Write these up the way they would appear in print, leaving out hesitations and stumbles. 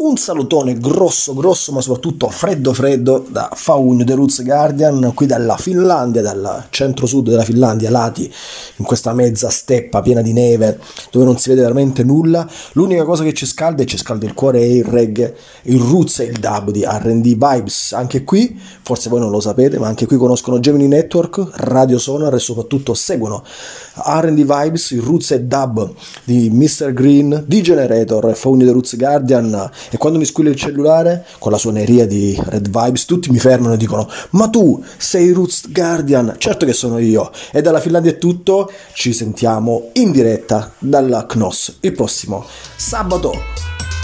Un salutone grosso ma soprattutto freddo da Faugno The Roots Guardian, qui dalla Finlandia, dal centro-sud della Finlandia, lati in questa mezza steppa piena di neve dove non si vede veramente nulla. L'unica cosa che ci scalda il cuore è il reggae, il roots e il dub di R&D Vibes. Anche qui, forse voi non lo sapete, ma anche qui conoscono Gemini Network, Radio Sonar e soprattutto seguono R&D Vibes, il roots e dub di Mr. Green, di Generator e Faugno The Roots Guardian. E quando mi squilla il cellulare con la suoneria di Red Vibes, tutti mi fermano e dicono: ma tu sei Roots Guardian? Certo che sono io. E dalla Finlandia è tutto, ci sentiamo in diretta dalla Knoss il prossimo sabato.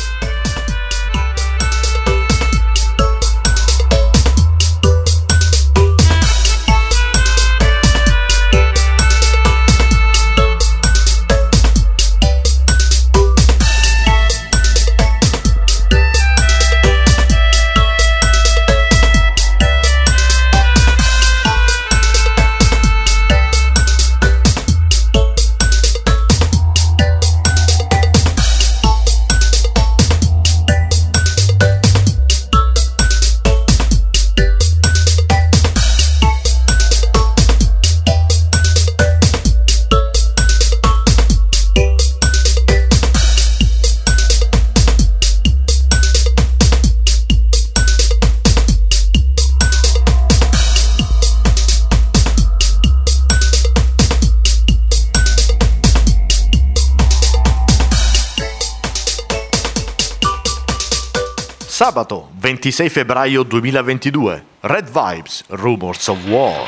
Sabato 26 febbraio 2022, Red Vibes, Rumors of War.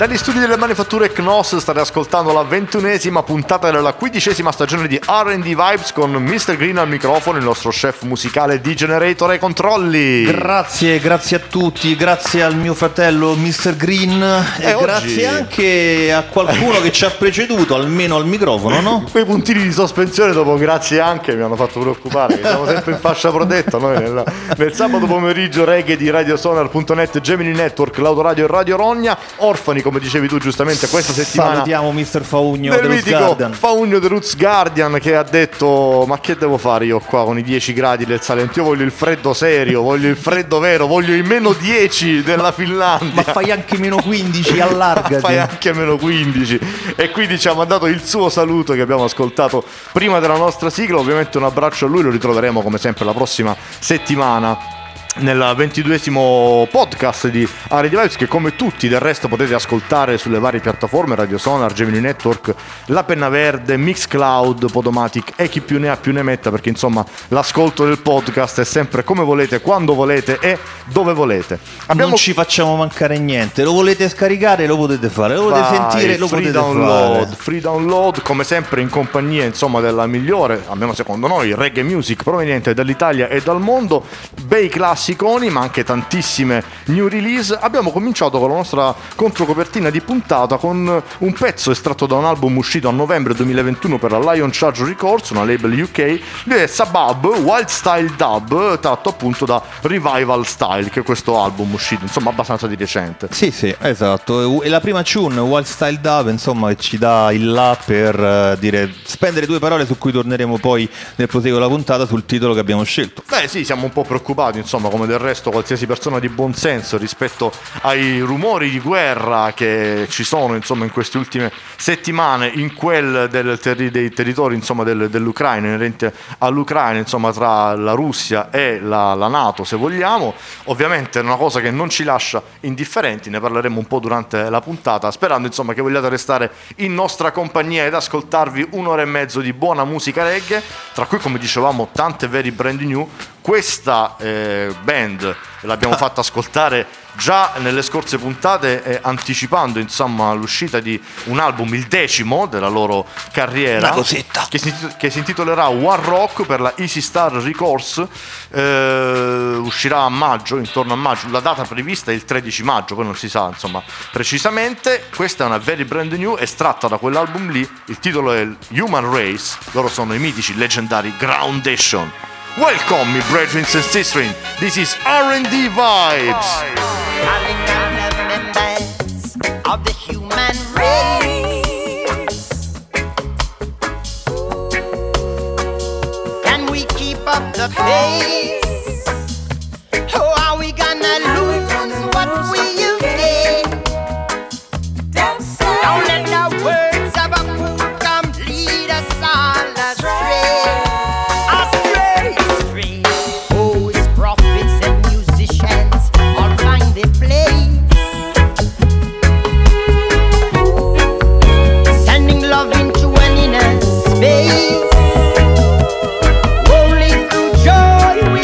Dagli studi delle manifatture Knos state ascoltando la 21esima puntata della 15esima stagione di R&D Vibes con Mr. Green al microfono, il nostro chef musicale D-Generator ai controlli. Grazie a tutti, grazie al mio fratello Mr. Green e grazie anche a qualcuno che ci ha preceduto, almeno al microfono, no? Quei puntini di sospensione dopo grazie anche mi hanno fatto preoccupare, che siamo sempre in fascia protetta noi nel sabato pomeriggio reggae di radiosonar.net, Gemini Network, l'Autoradio e Radio Rogna, orfani come dicevi tu giustamente questa settimana. Salutiamo Mr. Faugno del Roots Guardian. Faugno The Roots Guardian, che ha detto: ma che devo fare io qua con i 10 gradi del Salento? Io voglio il freddo serio, voglio il freddo vero, voglio i meno 10 della Finlandia. Ma fai anche meno 15, allargati. Fai anche meno 15. E quindi ci ha mandato il suo saluto che abbiamo ascoltato prima della nostra sigla. Ovviamente un abbraccio a lui, lo ritroveremo come sempre la prossima settimana nel 22esimo podcast di R&D Vibes, che come tutti del resto potete ascoltare sulle varie piattaforme: Radio Sonar, Gemini Network, La Penna Verde, Mixcloud, Podomatic e chi più ne ha più ne metta, perché insomma l'ascolto del podcast è sempre come volete, quando volete e dove volete. Non ci facciamo mancare niente, lo volete scaricare, lo potete fare, lo volete sentire, lo potete fare. Free download, come sempre in compagnia insomma della migliore, almeno secondo noi, reggae music proveniente dall'Italia e dal mondo, bei classiconi ma anche tantissime new release. Abbiamo cominciato con la nostra controcopertina di puntata con un pezzo estratto da un album uscito a novembre 2021 per la Lion Charge Records, una label UK, di Sabab, Wild Style Dub, tratto appunto da Revival Style, che è questo album uscito insomma abbastanza di recente. Sì, esatto. E la prima tune, Wild Style Dub, insomma, che ci dà il là per spendere due parole su cui torneremo poi nel proseguo della puntata sul titolo che abbiamo scelto. Beh sì, siamo un po' preoccupati insomma, come del resto qualsiasi persona di buon senso, rispetto ai rumori di guerra che ci sono insomma in queste ultime settimane in quel dei territori insomma dell'Ucraina, inerente all'Ucraina, insomma tra la Russia e la NATO, se vogliamo. Ovviamente è una cosa che non ci lascia indifferenti, ne parleremo un po' durante la puntata, sperando insomma che vogliate restare in nostra compagnia ed ascoltarvi un'ora e mezzo di buona musica reggae, tra cui, come dicevamo, tante very brand new. Questa band l'abbiamo fatta ascoltare già nelle scorse puntate, anticipando insomma l'uscita di un album, il 10° della loro carriera, una cosetta che si intitolerà One Rock per la Easy Star Records. Uscirà a maggio, intorno a maggio, la data prevista è il 13 maggio, poi non si sa insomma precisamente. Questa è una very brand new estratta da quell'album lì, il titolo è Human Race, loro sono i mitici leggendari Groundation. Welcome, me brethren and sisters. This is R&D Vibes. Calling on the members of the human race. Can we keep up the pace? Oh, are we gonna lose what we you gain? Don't let the words of a fool come lead us all astray. Only through joy we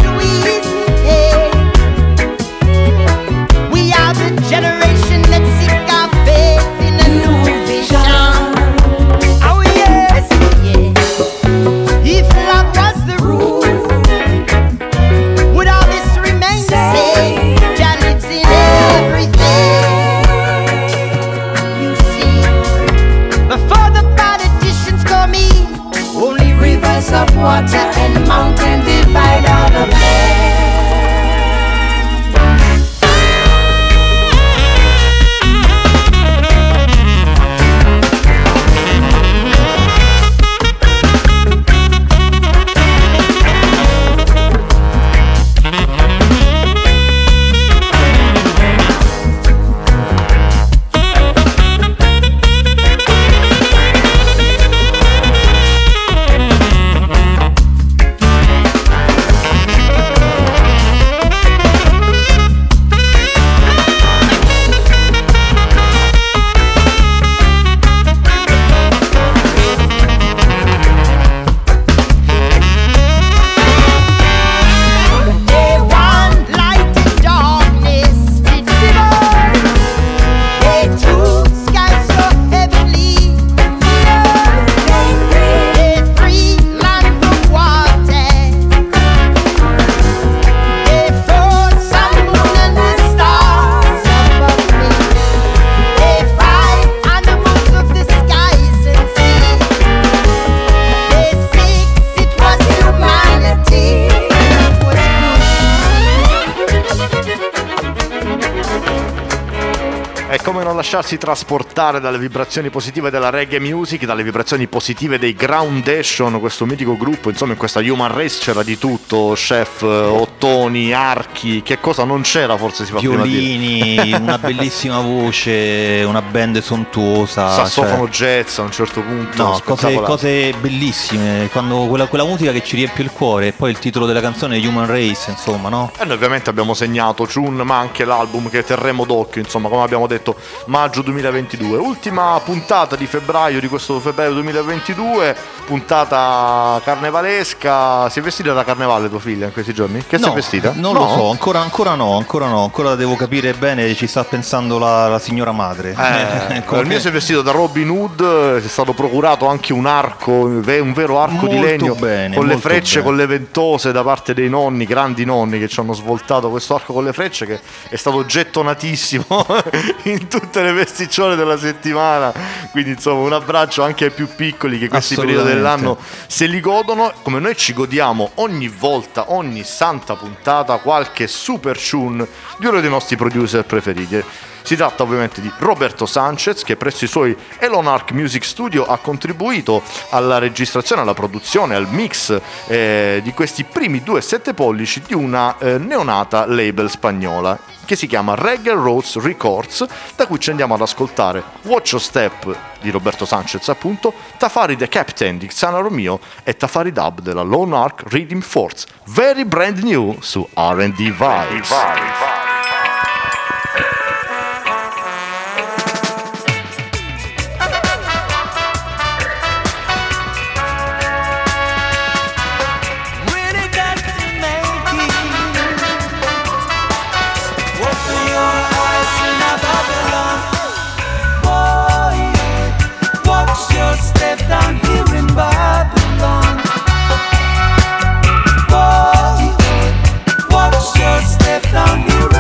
E come non lasciarsi trasportare dalle vibrazioni positive della reggae music, dalle vibrazioni positive dei Groundation, questo mitico gruppo. Insomma, in questa Human Race c'era di tutto, chef, ottoni, archi, che cosa non c'era, forse si fa violini, prima dire. una bellissima voce, una band sontuosa, sassofono jazz a un certo punto. No, cose bellissime, quando quella musica che ci riempie il cuore. E poi il titolo della canzone è Human Race, insomma, no? E noi ovviamente abbiamo segnato Chun, ma anche l'album che terremo d'occhio, insomma, come abbiamo detto, maggio 2022. Ultima puntata di febbraio, di questo febbraio 2022, puntata carnevalesca. Si è vestita da carnevale tua figlia in questi giorni? Che si è vestita? Non lo so, ancora no, ancora devo capire bene, ci sta pensando la signora madre. Il mio si è vestito da Robin Hood, è stato procurato anche un arco, un vero arco Molto di legno, bene, con le molto frecce, bene. con le ventose da parte dei nonni, grandi nonni che ci hanno svoltato questo arco con le frecce, che è stato gettonatissimo in tutte le vesticciole della settimana. Quindi insomma un abbraccio anche ai più piccoli che questi periodi dell'anno se li godono, come noi ci godiamo ogni volta, ogni santa puntata, qualche super tune di uno dei nostri producer preferiti. Si tratta ovviamente di Roberto Sanchez, che presso i suoi Elonarch Music Studio ha contribuito alla registrazione, alla produzione, al mix di questi primi 2 7 pollici di una neonata label spagnola che si chiama Reggae Roots Records, da cui ci andiamo ad ascoltare Watch Your Step di Roberto Sanchez, appunto, Tafari the Captain di Xana Romeo e Tafari Dub della Lone Ark Rhythm Force, very brand new su R&D Vibes. Down here in Babylon, boy, watch your step down here.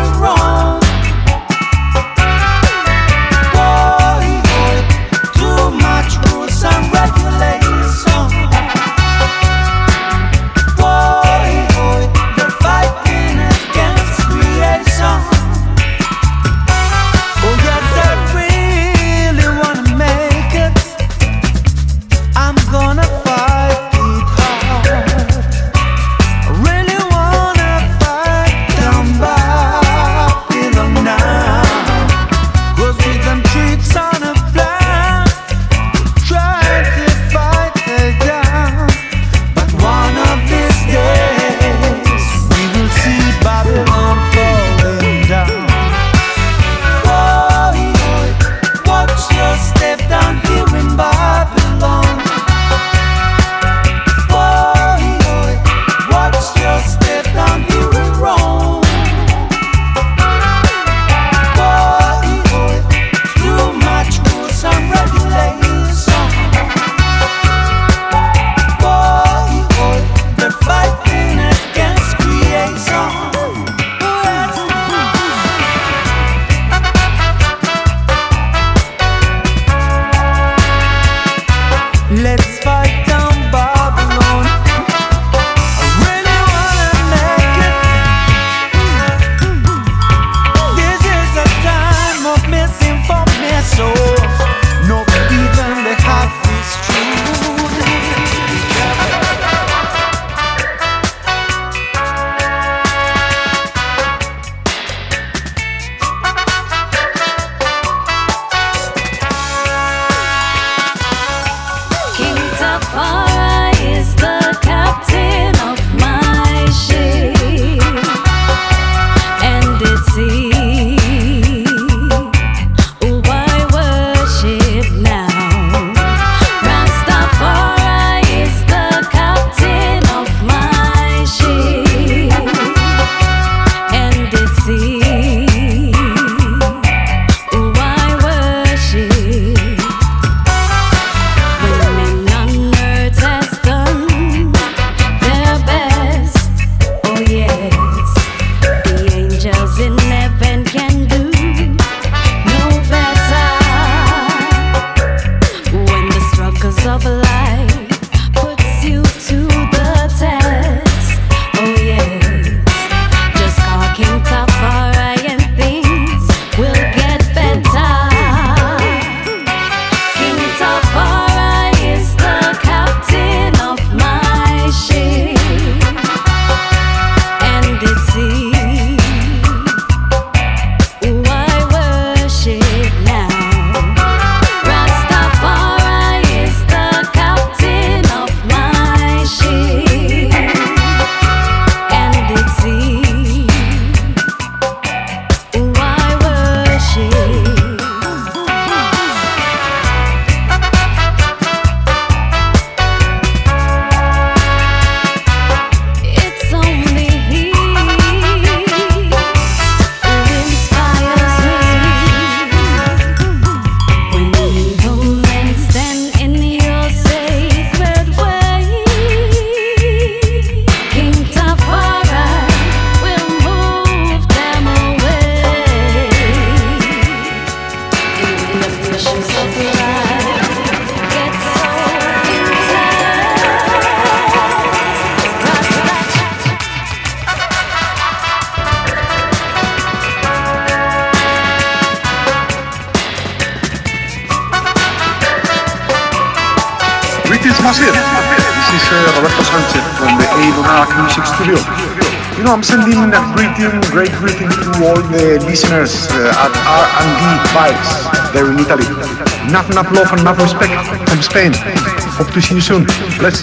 Buonasera, this is Roberto Sanchez from the A-Monarch Music Studio. You know, I'm sending a great greeting to all the listeners at R&D Vibes there in Italy. Enough love and enough respect from Spain. Hope to see you soon. Bless.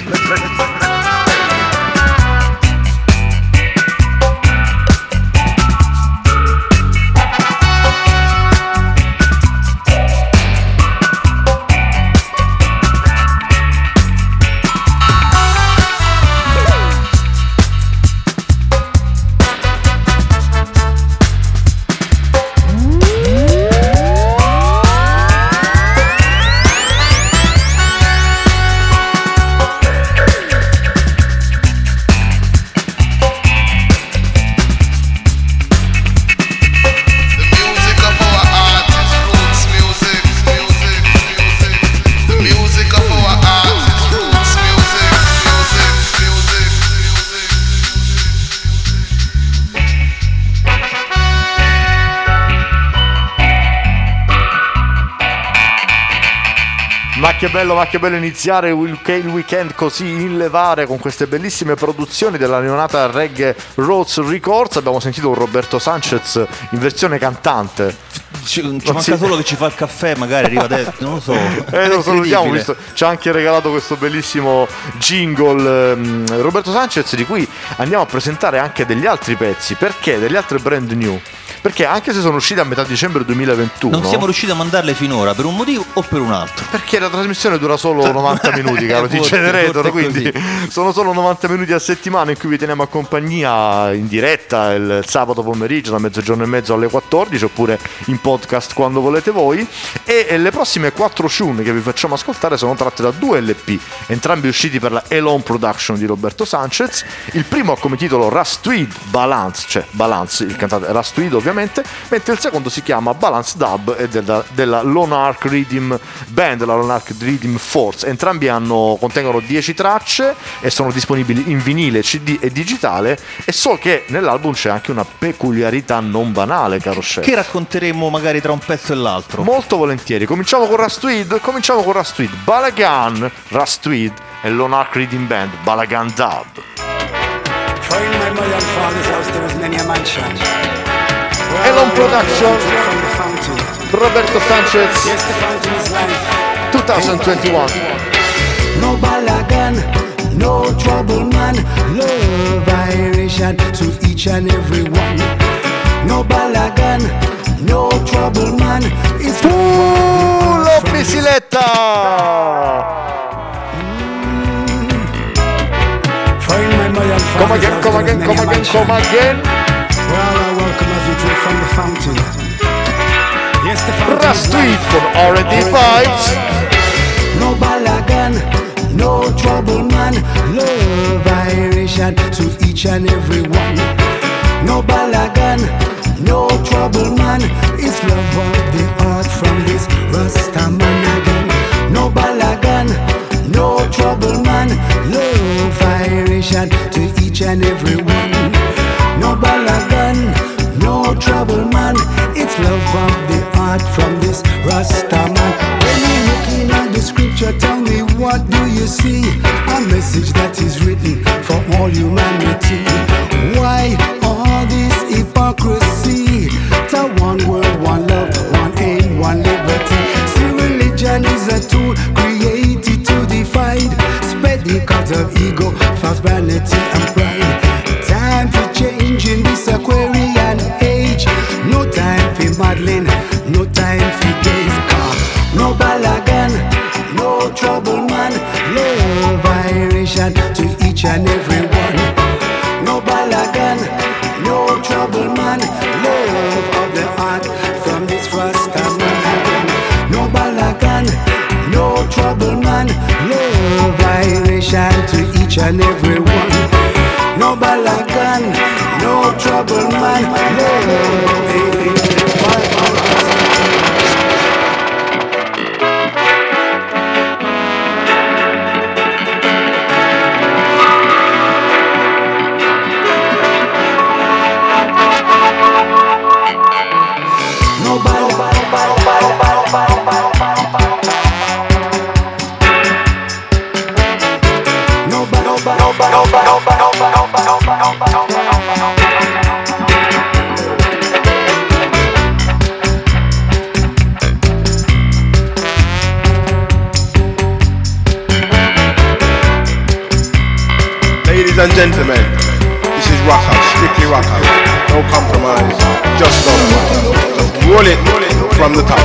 Ma che bello iniziare il weekend così in levare con queste bellissime produzioni della neonata Reggae Roots Records. Abbiamo sentito un Roberto Sanchez in versione cantante. Ci manca solo che ci fa il caffè, magari arriva adesso, non lo so. Lo salutiamo, visto, ci ha anche regalato questo bellissimo jingle Roberto Sanchez, di cui andiamo a presentare anche degli altri pezzi. Perché? Degli altri brand new. Perché anche se sono uscite a metà dicembre 2021 non siamo riusciti a mandarle finora, per un motivo o per un altro? Perché la trasmissione dura solo 90 minuti, caro Generatore, quindi sono solo 90 minuti a settimana in cui vi teniamo a compagnia in diretta il sabato pomeriggio da mezzogiorno e mezzo alle 14, oppure in podcast quando volete voi. E le prossime 4 tune che vi facciamo ascoltare sono tratte da 2 LP, entrambi usciti per la Elon Production di Roberto Sanchez. Il primo ha come titolo Rastweed Balance, cioè Balance, il cantante Rastweed ovviamente, mentre il secondo si chiama Balance Dub e della Lone Ark Rhythm Band, la Lone Ark Rhythm Force. Entrambi contengono 10 tracce e sono disponibili in vinile, CD e digitale, e so che nell'album c'è anche una peculiarità non banale, caro chef, che racconteremo magari tra un pezzo e l'altro. Molto volentieri. Cominciamo con Rastweed, Balagan, Rastweed e Lone Ark Rhythm Band, Balagan Dub. For in my mother and father's house there is many a mansion. Elon Production, Roberto Sanchez, 2021. No balagan, no trouble man, love Irish and to each and every one. No balagan, no trouble man, it's Lo Pisiletta! Come again. Well, welcome as we drink from the fountain. Yes, the fountain. Rastweed for R&D Vibes. No balagan, no trouble man, love Irish and to each and every one. No balagan, no trouble man, it's love of the earth from this Rasta man again. No balagan, no trouble man, love Irish and to each and every one. No balagan, no trouble man, it's love of the art from this Rasta man. When you're looking at the scripture, tell me what do you see? A message that is written for all humanity. Why all this hypocrisy? To one world, one love, one aim, one liberty. See, religion is a tool created to divide, spread the cause of ego, false vanity and pride. Time for change in this Aquarian age. No time for maddling, no time for gaze. No balagan, no trouble man, love Irish and to each and every one. No balagan, no trouble man, love of the heart from this Rasta man. No balagan, no trouble man, love Irish and to each and every one. No balagan, no trouble man, love. and gentlemen, this is rock out, strictly rock out. No compromise, just love. Just roll it from the top.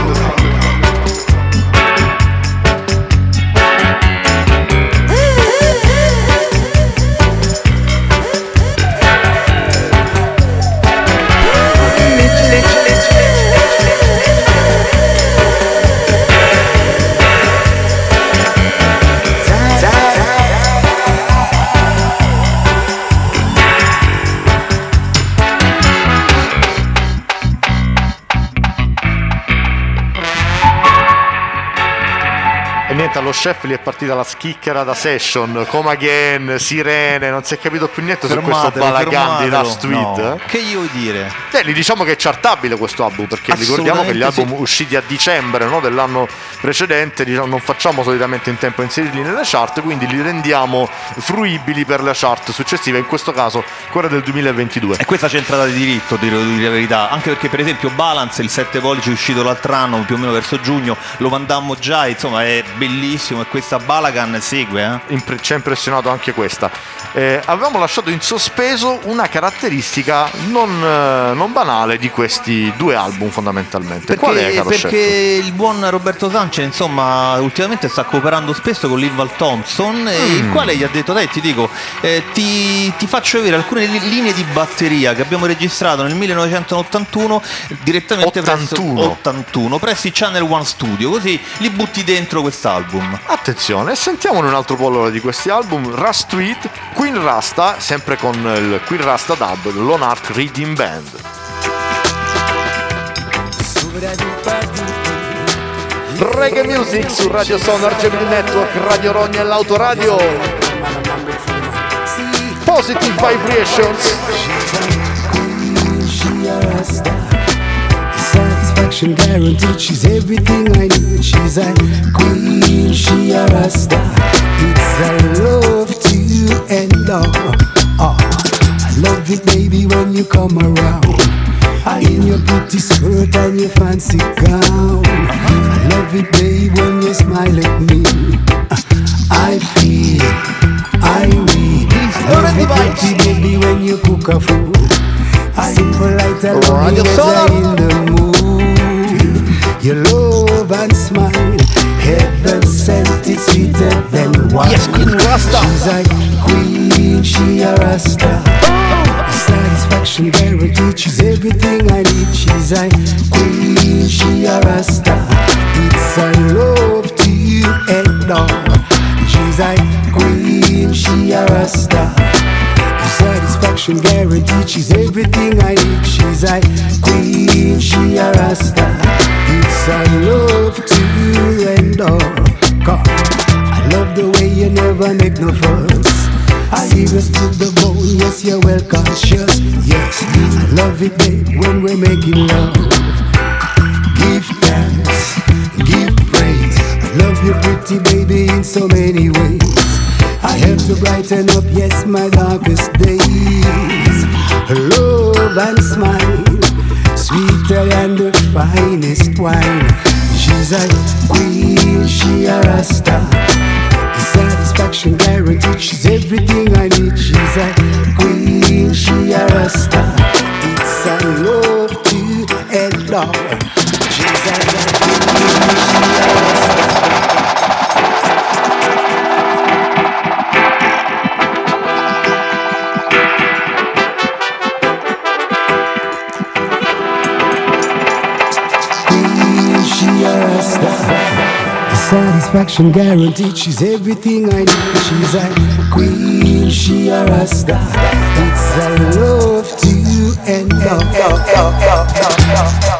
Allo chef gli è partita la schicchera da session, Come Again, Sirene, non si è capito più niente su questo balagan di Rush Tweed. No. Che gli vuoi dire? Gli diciamo che è chartabile questo album, perché ricordiamo che gli album usciti a dicembre, no, dell'anno precedente, diciamo, non facciamo solitamente in tempo a inserirli nelle chart, quindi li rendiamo fruibili per le chart successive, in questo caso quella del 2022. E questa c'è entrata di diritto, dire la verità, anche perché per esempio Balance, il 7 pollici uscito l'altro anno, più o meno verso giugno, lo mandammo già, insomma è bellissimo, e questa Balagan segue. Ci ha impressionato anche questa. Avevamo lasciato in sospeso una caratteristica non banale di questi due album fondamentalmente. Qual è, caro perché chef? Il buon Roberto Sanchez, insomma, ultimamente sta cooperando spesso con Linval Thompson, il quale gli ha detto: dai, ti dico, ti faccio vedere alcune linee di batteria che abbiamo registrato nel 1981 direttamente 81 presso i Channel One Studio, così li butti dentro quest'album. Attenzione, sentiamone un altro pollo di questi album. Rush Tweed, Queen Rasta, sempre con il Queen Rasta Dub, Lonarch Reading Band. Reggae Music su Radio Sonar, Gemini Network, Radio Rogna e l'Autoradio. Positive Vibrations. Satisfaction guaranteed, she's everything I need. She's a queen, she a rasta. It's a love to you and all. Oh, I love it, baby, when you come around. In your pretty skirt and your fancy gown. I love it, babe, when you smile at me. I feel, I read. Love it, pretty baby, when you cook a food. I impolite, I love you as I'm in the mood. Your love and smile, heaven sent it sweeter than wine. Yes, Queen Rasta. She's a queen, she a rasta. Satisfaction guaranteed, she's everything I need. She's a queen, she a rasta. It's a love to you and all. She's a queen, she a rasta. Satisfaction guaranteed, she's everything I need. She's a queen, she a rasta. It's a love to you and all. God, I love the way you never make no fuss. I hear us to the bone, yes, you're well conscious. Yes, I love it, babe, when we're making love. Give thanks, give praise. I love you, pretty baby, in so many ways. I help to brighten up, yes, my darkest days. Love and smile, sweeter than the finest wine. She's a queen, she a rasta. Satisfaction guaranteed, she's everything I need. She's a queen, she a rasta. It's a love to and all. She's a queen, she a rasta. Queen, she a rasta. Satisfaction guaranteed, she's everything I need. She's a queen, she a rasta. It's a love to you and all.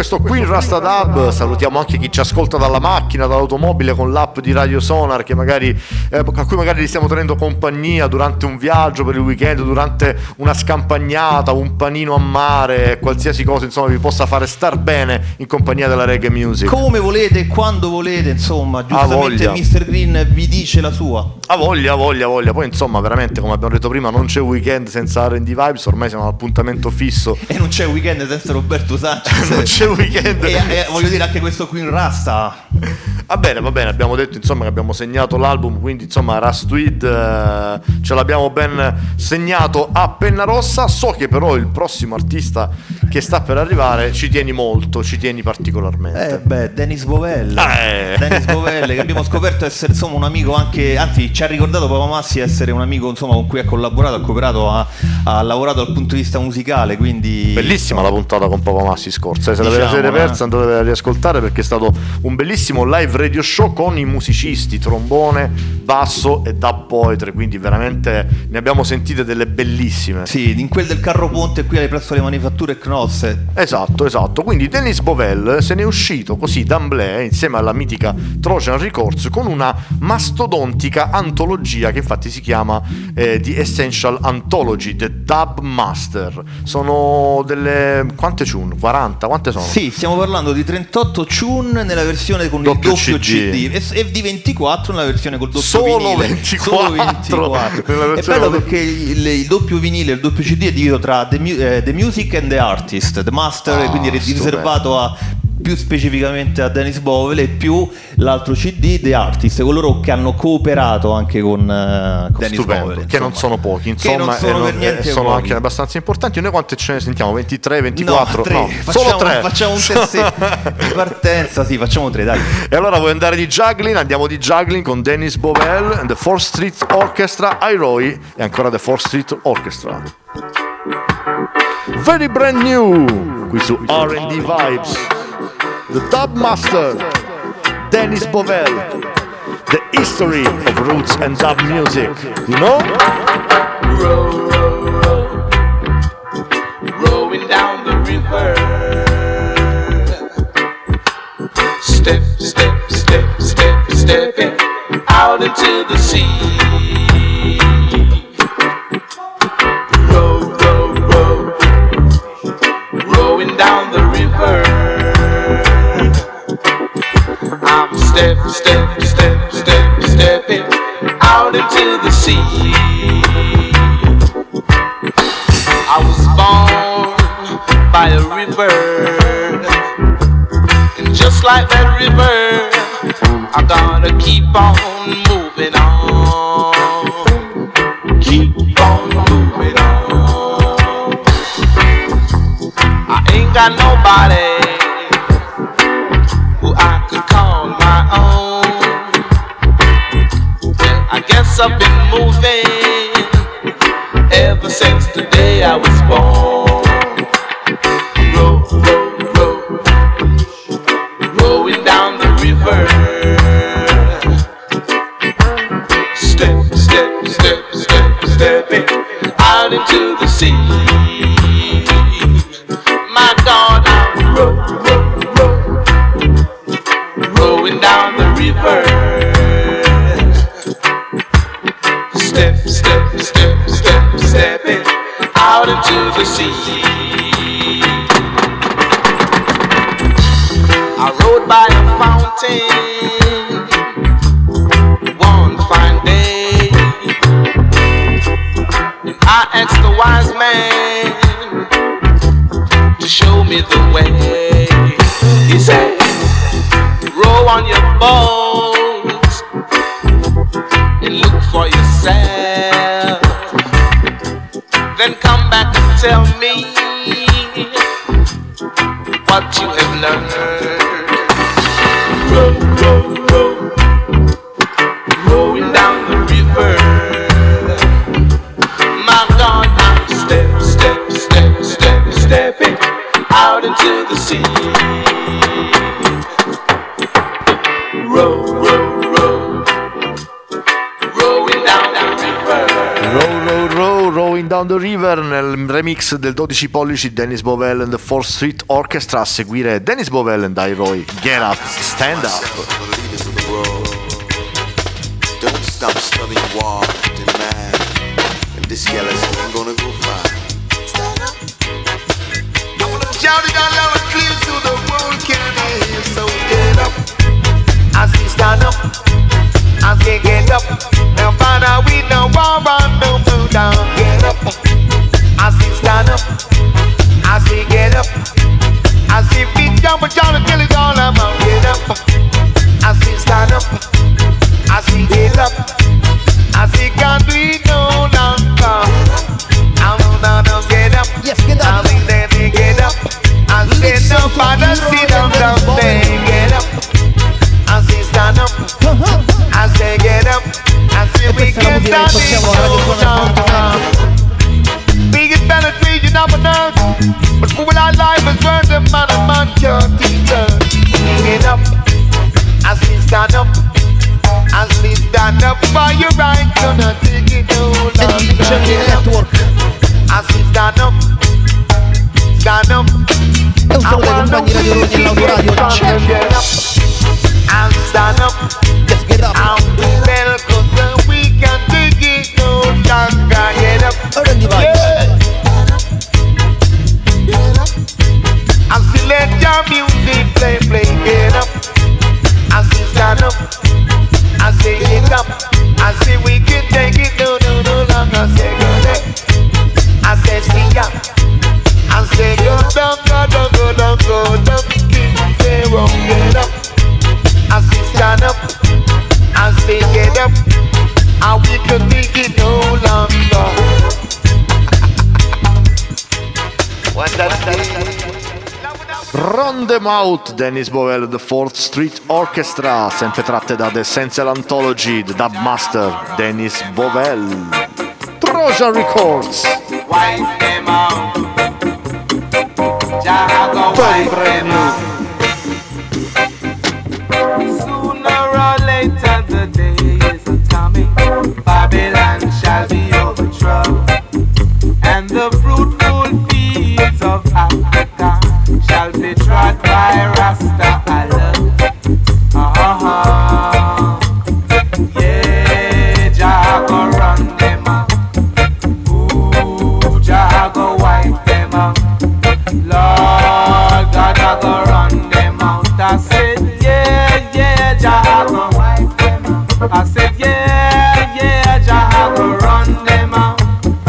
questo Queen Rasta Dub salutiamo anche chi ci ascolta dalla macchina, dall'automobile, con l'app di Radio Sonar, che magari a cui magari li stiamo tenendo compagnia durante un viaggio per il weekend, durante una scampagnata, un panino a mare, qualsiasi cosa insomma vi possa fare star bene in compagnia della reggae music. Come volete e quando volete, insomma, giustamente Mr. Green vi dice la sua. Ha voglia. Poi insomma veramente, come abbiamo detto prima, non c'è weekend senza R&D Vibes, ormai siamo all'appuntamento fisso. E non c'è weekend senza Roberto Sanchez. Non c'è weekend. E voglio dire anche questo Queen Rasta. Va bene, abbiamo detto insomma che abbiamo segnato l'album, quindi insomma Rastweed ce l'abbiamo ben segnato a penna rossa. So che però il prossimo artista che sta per arrivare ci tieni particolarmente. Dennis Bovell. Dennis Bovell, che abbiamo scoperto essere insomma un amico anche, anzi ci ha ricordato Papa Massi essere un amico insomma con cui ha cooperato, ha lavorato dal punto di vista musicale, quindi bellissima la puntata con Papa Massi scorsa, se l'avete persa andate a riascoltare, perché è stato un bellissimo live radio show con i musicisti, trombone, basso e dub poetry, quindi veramente ne abbiamo sentite delle bellissime. Sì, in quel del Carro Ponte qui presso le manifatture Knosse. Esatto, quindi Dennis Bovell se ne è uscito così d'amblè insieme alla mitica Trojan Records con una mastodontica antologia che infatti si chiama The Essential Anthology, The Dub Master. Sono delle, quante tune? 40? Quante sono? Sì, stiamo parlando di 38 tune nella versione con il doppio CD e di 24 nella versione col doppio vinile. Solo 24. È bello perché il doppio vinile e il doppio CD è diviso tra the music and the artist, the master, quindi è riservato a più specificamente a Dennis Bovell, e più l'altro CD The Artist, coloro che hanno cooperato anche con Dennis Bovell, che non sono pochi, insomma, sono anche abbastanza importanti. Noi quante ce ne sentiamo? 23, 24? No, solo 3. Facciamo un test di partenza, sì, facciamo 3, dai. E allora vuoi andare di juggling? Andiamo di juggling con Dennis Bovell and the 4th Street Orchestra, Iroy, e ancora the 4th Street Orchestra. Very brand new qui su R&D Vibes. The Dub Master, Dennis Bovell, the history of roots and dub music, you know? Row, row, row, rowing down the river. Step, step, step, step, stepping out into the sea. Row, row, row, rowing down the river. I'm step, step, step, step, stepping out into the sea. I was born by a river, and just like that river, I gotta keep on moving on. Keep on moving on. I ain't got nobody who I could call my own. I guess I've been moving ever since the day I was born. Row, row, row, rowing down the river. Step, step, step, step, stepping out into the sea. My God, I'm row, row, row, rowing down the river. Step, step, step, step, stepping out into the sea. I rode by a fountain one fine day, and I asked the wise man to show me the way. He said, row on your boat and look for yourself, then come back and tell me what you have learned. Row, row, row, rowing down the river. My God, I'm step, step, step, step, stepping out into the sea. Row, row, row, rowing down the river. Row, row, row, rowing Down the River nel remix del 12 pollici Dennis Bovell and the 4th Street Orchestra, a seguire Dennis Bovell and Roy, Get Up, Stand Up. Don't stop studying war and man, and this skeleton ain't gonna go far. Stand up. I wanna shout it out loud and clear so the world can hear. So get up, As we stand up, as we get up, no matter we no war and no move down. Get up, as we stand up, as we get up, as if we jump and jump until it's all about. Get up, as we stand up, as we get up, as we can't do it no longer. No, get up, Yes, get up. as we then we get up, as we no father sit down down there. Get up. As they stand up, as they get up, as we get down, biggest penetration of an earth, but for our life is worth a man and man can't teach us. Get up, as we stand up, as we stand up for your right, gonna take it no longer. Get up, as we stand up, stand up. È un saluto ai compagni Radio Rogni e l'autoradio. Get up. And stand up, Yes, get up. and rebel, 'cause we can take it no longer. Get up, Earn the vibes. as we let your music play. Get up, as we stand up, as we get up, as we can take it no longer. Say go there, I said see ya, I say go down, say wrong. Get up. As we stand up, as we get up, and we can make it no longer. Run Them Out, Dennis Bovell, The 4th Street Orchestra, sempre tratte da The Essential Anthology, The Dub Master, Dennis Bovell. Trojan Records. Wipe them out. Jago wipe them out. Sooner or later the day is coming, Babylon shall be overthrown, and the fruitful fields of Africa shall be trod by Rasta alone. Yeah, Jago run them out. Ooh, Jago wipe them out. Lord God, I go run them out. I said, yeah, Jago wipe them out. I said, yeah, Jago run them out.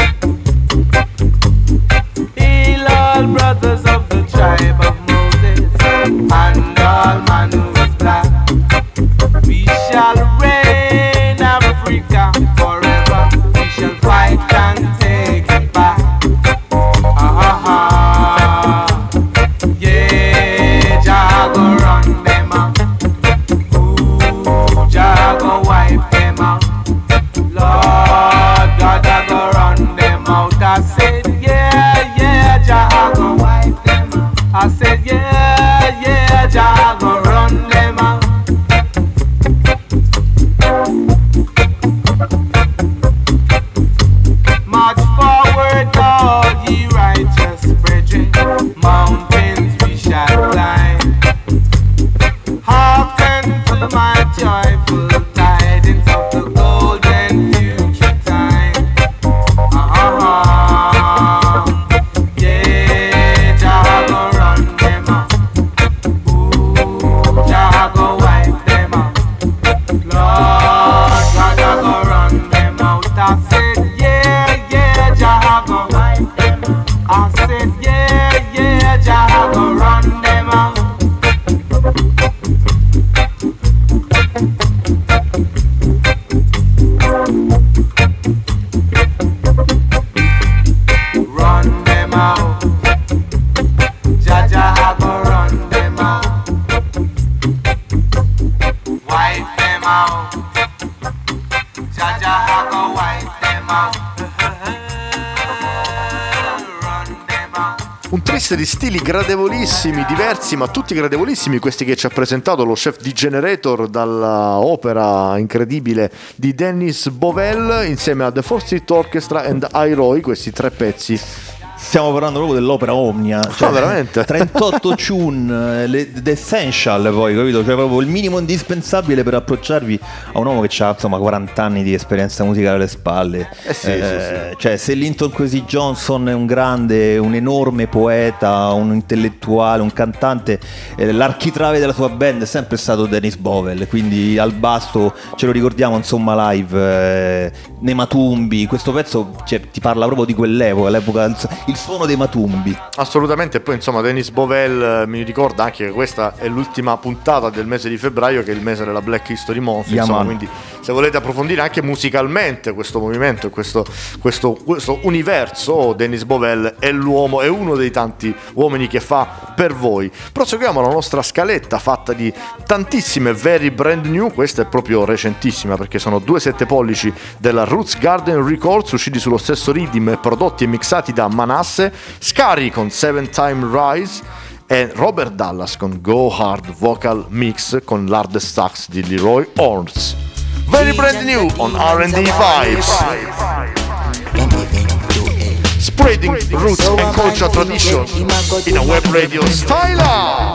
Heal all brothers of the tribe of Moses and all man who is black. We shall reign Africa forever. We shall fight and take it back. Yeah, Jago run them out. Ooh, Jago wipe them out. Lord God, I go run them out. I said, yeah, Jago wipe them out. I said, yeah, Jago run them out. March forward, all ye righteous brethren. Mountains we shall climb. Hearken to my joyful tidings of the golden future time. Yeah, Jago run them out. Ooh, Jago wipe them out. Lord God, I go run them out. I said, yeah, Jago wipe them out. I said, yeah, Jago run them out. Run them out. Jago run them out. Wipe them out. Jago wipe them out. Run them out. Un triste di stili gradevolissimi, diversi, ma tutti gradevolissimi, questi che ci ha presentato lo chef di Generator dalla opera incredibile di Dennis Bovell insieme a The Fourth Street Orchestra and iRoy, questi 3 pezzi. Stiamo parlando proprio dell'opera Omnia, cioè, veramente 38 tune, the essential, poi, capito? Cioè proprio il minimo indispensabile per approcciarvi a un uomo che ha insomma 40 anni di esperienza musicale alle spalle. Sì. Cioè, se Linton Kwesi Johnson è un grande, un enorme poeta, un intellettuale, un cantante, l'architrave della sua band è sempre stato Dennis Bovell, quindi al basso ce lo ricordiamo insomma live, nei Matumbi. Questo pezzo, cioè, ti parla proprio di quell'epoca, l'epoca, il suono dei Matumbi. Assolutamente. Poi insomma Dennis Bovell mi ricorda anche che questa è l'ultima puntata del mese di febbraio, che è il mese della Black History Month, insomma, quindi se volete approfondire anche musicalmente questo movimento, questo universo, Dennis Bovell è l'uomo, è uno dei tanti uomini che fa per voi. Proseguiamo la nostra scaletta fatta di tantissime very brand new. Questa è proprio recentissima perché sono 2 7 pollici della Roots Garden Records, usciti sullo stesso rhythm e prodotti e mixati da Manasse, Scary con 7 Time Rise e Robert Dallas con Go Hard Vocal Mix con l'hardest sax di Leroy Horns. Very brand new on R&D Vibes, spreading roots and culture tradition in a web radio style.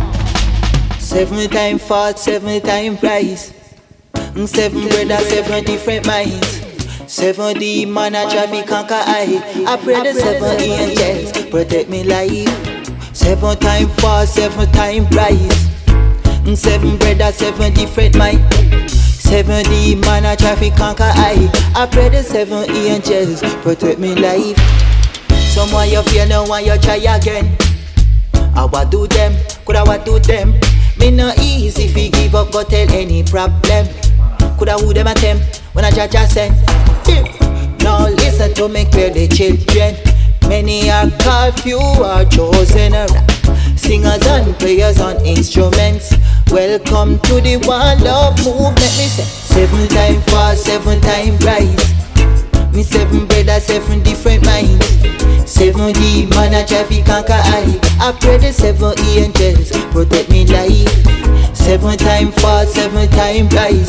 7 time fast, 7 time rise. 7 brothers, 7 different minds. 7 demon a try fi conquer I. I pray the 7 angels protect me life. 7 time fast, 7 time rise. 7 brothers, 7 different minds. 7 demon a try fi conquer I. I pray the 7 angels protect me life. Someone you fear, no one you try again. I what do them, coulda what do them. Me no easy fi give up, go tell any problem. Coulda who them attempt when I judge send. Now listen to me clearly, children. Many are called, few are chosen. Singers and players on instruments. Welcome to the one love movement. Me say 7 time fast, 7 time rise. Me 7 brothers, 7 different minds. 7 demon a try fi conquer I pray the 7 angels protect me life. 7 time fast, 7 time rise.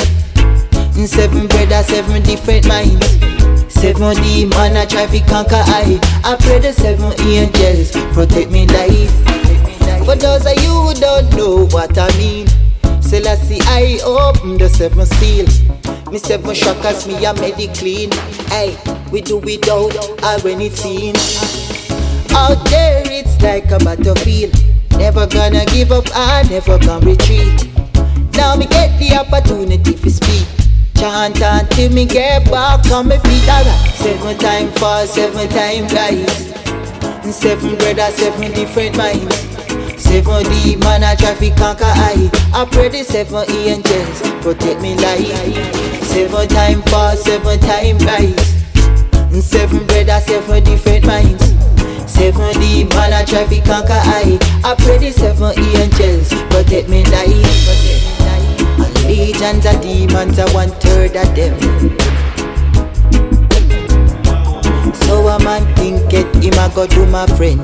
7 brothers, 7 different minds. 7 demon a try fi conquer I pray the 7 angels protect me life. For those of you who don't know what I mean, Selassie I open the 7 seal. Me 7 shockers, me a made it clean. Hey, we do without all when it's seen. Out there it's like a battlefield. Never gonna give up, I never gonna retreat. Now me get the opportunity to speak. Chant until me get back on my feet. Alright, 7 time fast, 7 time rise. 7 brothers, 7 different minds. 7 demon a try fi conquer I pray the 7 angels protect me life. 7 time fast, 7 time rise. 7 brothers, 7 different minds. 7 demon a try fi conquer I pray the 7 angels protect me life. Legions of demons are 1/3 of them. So a man think it, him a go do my friend.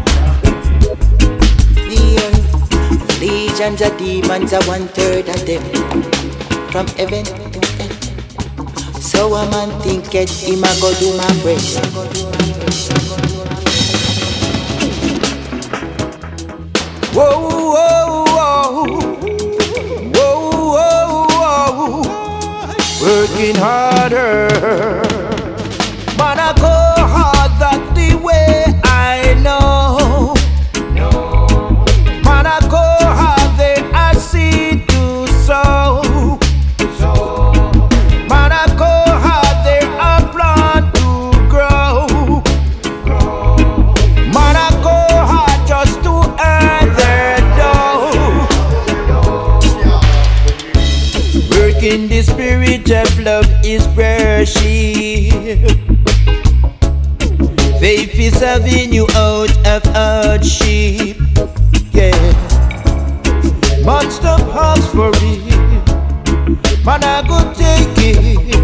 Legions of demons are 1/3 of them. From heaven to earth. So a man think it, him a go do my friend. Whoa, whoa, whoa. Working harder, but I go hard, that's the way I know. But I go hard, then I see to sow. But I go hard, then I plan to grow. But I go hard just to earn their dough. Working the spirit of love is worship. Faith is serving you out of hardship. Yeah, but stop ask for it. Man, I go take it.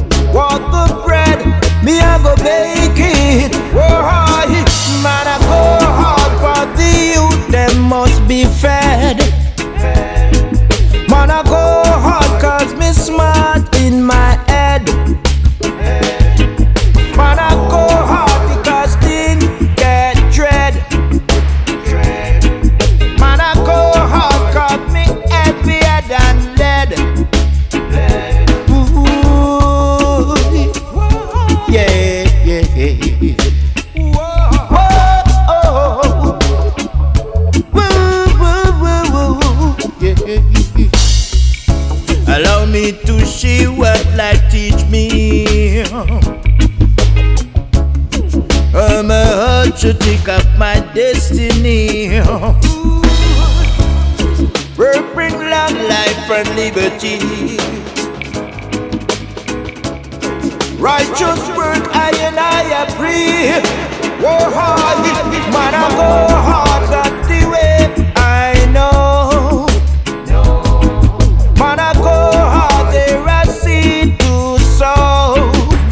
Walk the bread, me I go bake it. Whoa, man, I go my heart to think of my destiny. Work bring long life and liberty. Righteous work I and I pray. War hard, man I go hard, that's the way I know. Man I go hard, there I seed to sow.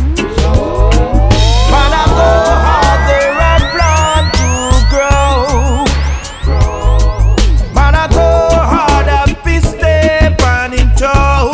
Man I go hard, there I plant to grow. Man I go hard, I be step on in toe.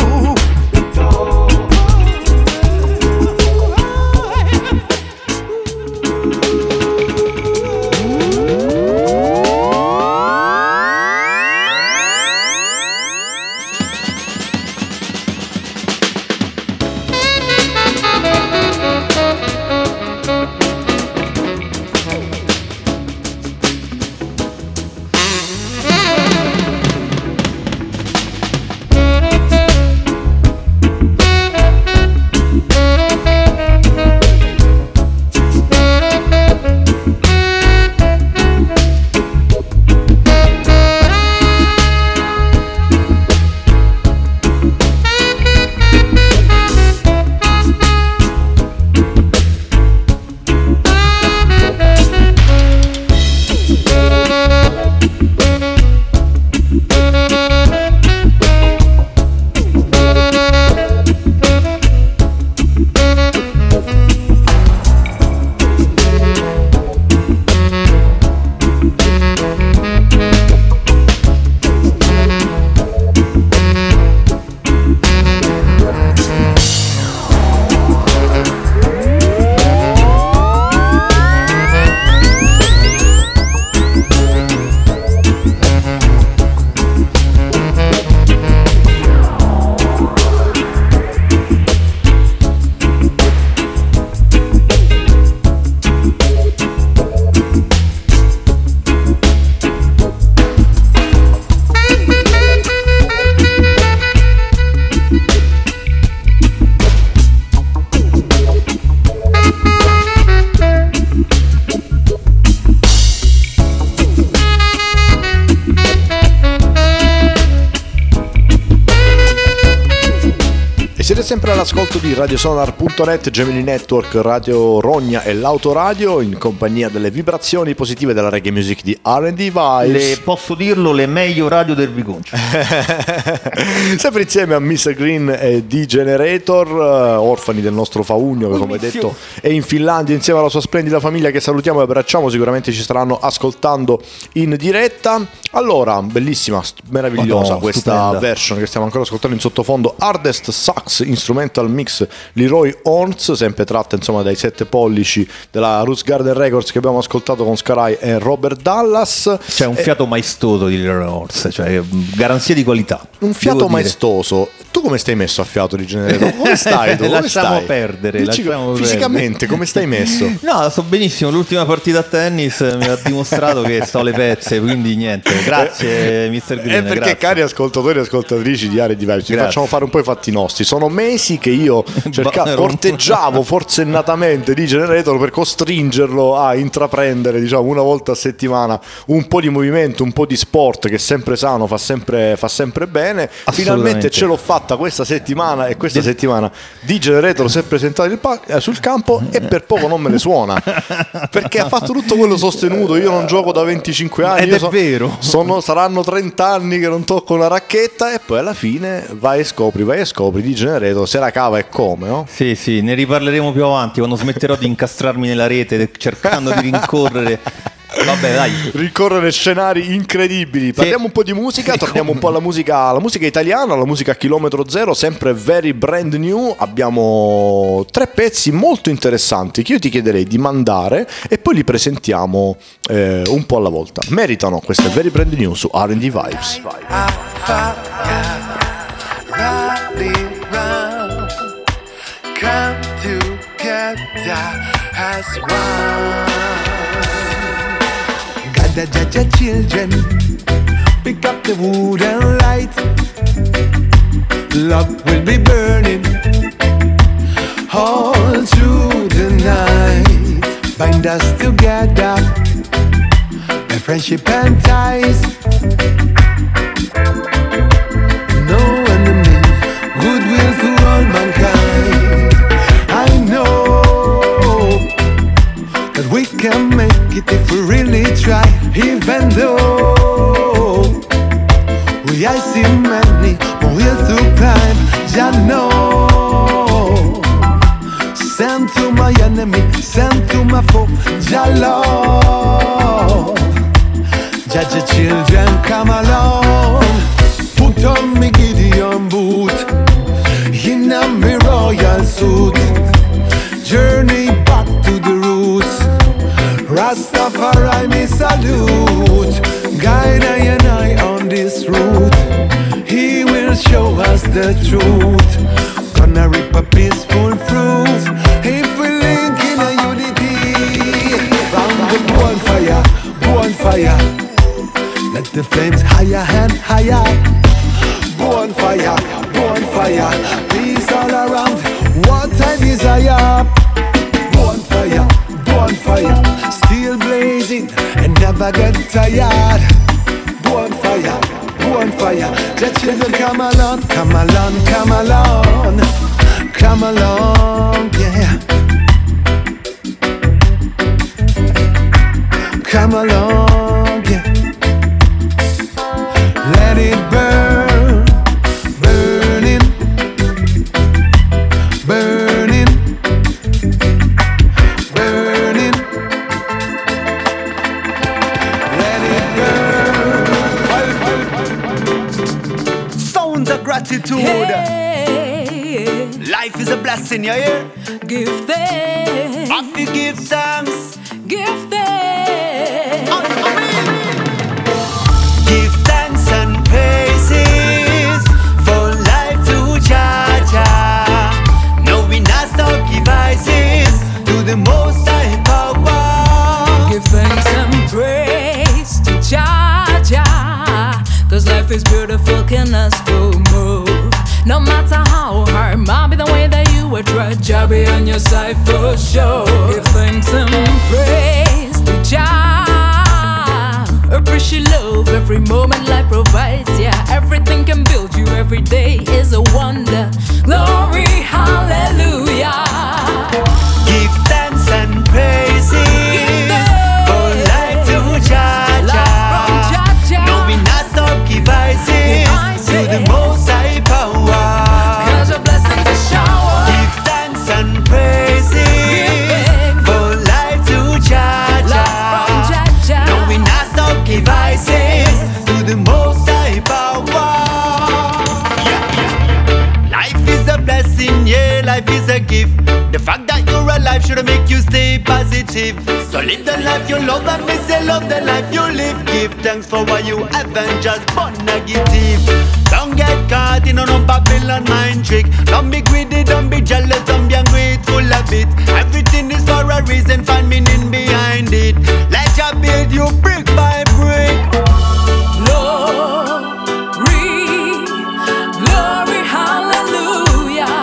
Siete sempre all'ascolto di radiosonar.net, Gemini Network, Radio Rogna e l'Autoradio, in compagnia delle vibrazioni positive della reggae music di R&D Vibes. Posso dirlo, le meglio radio del Vigoncio. Sempre insieme a Mr. Green e D-Generator, orfani del nostro Faugno, che come detto è in Finlandia insieme alla sua splendida famiglia, che salutiamo e abbracciamo, sicuramente ci staranno ascoltando in diretta. Allora, bellissima, meravigliosa questa stupenda version che stiamo ancora ascoltando in sottofondo, Hardest Sax Instrumental Mix Leroy Horns, sempre tratta insomma dai 7 pollici della Roots Garden Records che abbiamo ascoltato con Scarai e Robert Dallas. C'è un fiato maestoso di Leroy Horns, cioè garanzia di qualità. Un fiato maestoso. Tu come stai messo a fiato di genere? Come stai tu? Come lasciamo stai? perdere. Fisicamente come stai messo? No, sto benissimo. L'ultima partita a tennis mi ha dimostrato che sto alle pezze, quindi niente. Grazie Mr. Green. Perché grazie. cari ascoltatori e ascoltatrici di R&D Vibes, ci facciamo fare un po' i fatti nostri. Sono mesi che io corteggiavo forsennatamente di Generator per costringerlo a intraprendere, diciamo, una volta a settimana un po' di movimento, un po' di sport, che è sempre sano, fa sempre bene. Finalmente ce l'ho fatta questa settimana, e questa settimana di Generator si è presentato sul campo e per poco non me le suona, perché ha fatto tutto quello sostenuto. Io non gioco da 25 anni, ed è vero, saranno 30 anni che non tocco una racchetta, e poi alla fine vai e scopri di Generator se la cava e come, no? Sì, ne riparleremo più avanti, quando smetterò di incastrarmi nella rete cercando di rincorrere. Vabbè, dai. Ricorrere scenari incredibili. Parliamo un po' di musica, torniamo un po' alla musica italiana, alla musica a chilometro zero, sempre very brand new. Abbiamo 3 pezzi molto interessanti che io ti chiederei di mandare e poi li presentiamo un po' alla volta. Meritano queste very brand new su R&D Vibes. Come together as one. Gather Jaja children, pick up the wood and light. Love will be burning all through the night. bind us together, the friendship and ties. No enemy, goodwill to all mankind. I know that we can make it if we really try, even though we I see many ways to climb. Jah know. Send to my enemy, send to my foe, Jah love. Jah children come along. Put on me Gideon boot, in a me royal suit. Journey back to the roots, Rastafari me salute. Guide I and I on this route, He will show us the truth. Gonna reap a peaceful fruit if we link in a unity. Round the bonfire, bonfire. Let the flames higher and higher. Bonfire, bonfire. Peace all around, what I desire. Bonfire, bonfire. Still blazing and never get tired. Bonfire, bonfire. The children come along, come along, come along. Come along, yeah. Come along, yeah. Let it burn, burning, burning, burning. Let it burn. Sounds of gratitude. Hey. Life is a blessing, you hear? Give thanks. Have to give thanks. Give thanks. Give thanks and praises for life to Jah Jah. No, we not stop devices to the Most High power. Give thanks and praise to Jah Jah, 'cause life is beautiful, can us do move. No matter how hard, might be the way that you were tried, Jah be on your side for sure. Give thanks and praise to Jah. Appreciate love every moment life provides. Yeah, everything can build you every day is a wonder. Glory, hallelujah. Give thanks and praises for life to Jah Jah. No, we not stop devices to the Most High power. 'Cause your blessings are shower. Give thanks and praises for life to Jah Jah. No, we not stop devices to the Most High power. Life is a blessing, yeah, life is a gift. The fact that you're alive should make you stay positive. So live the life you love and me say love the life you live. Give thanks for what you haven't just born negative. Don't get caught in no Babylon mind trick. Don't be greedy, don't be jealous, don't be ungrateful of it. Everything is for a reason, find meaning behind it. Let you build you brick by brick. Glory, glory, hallelujah.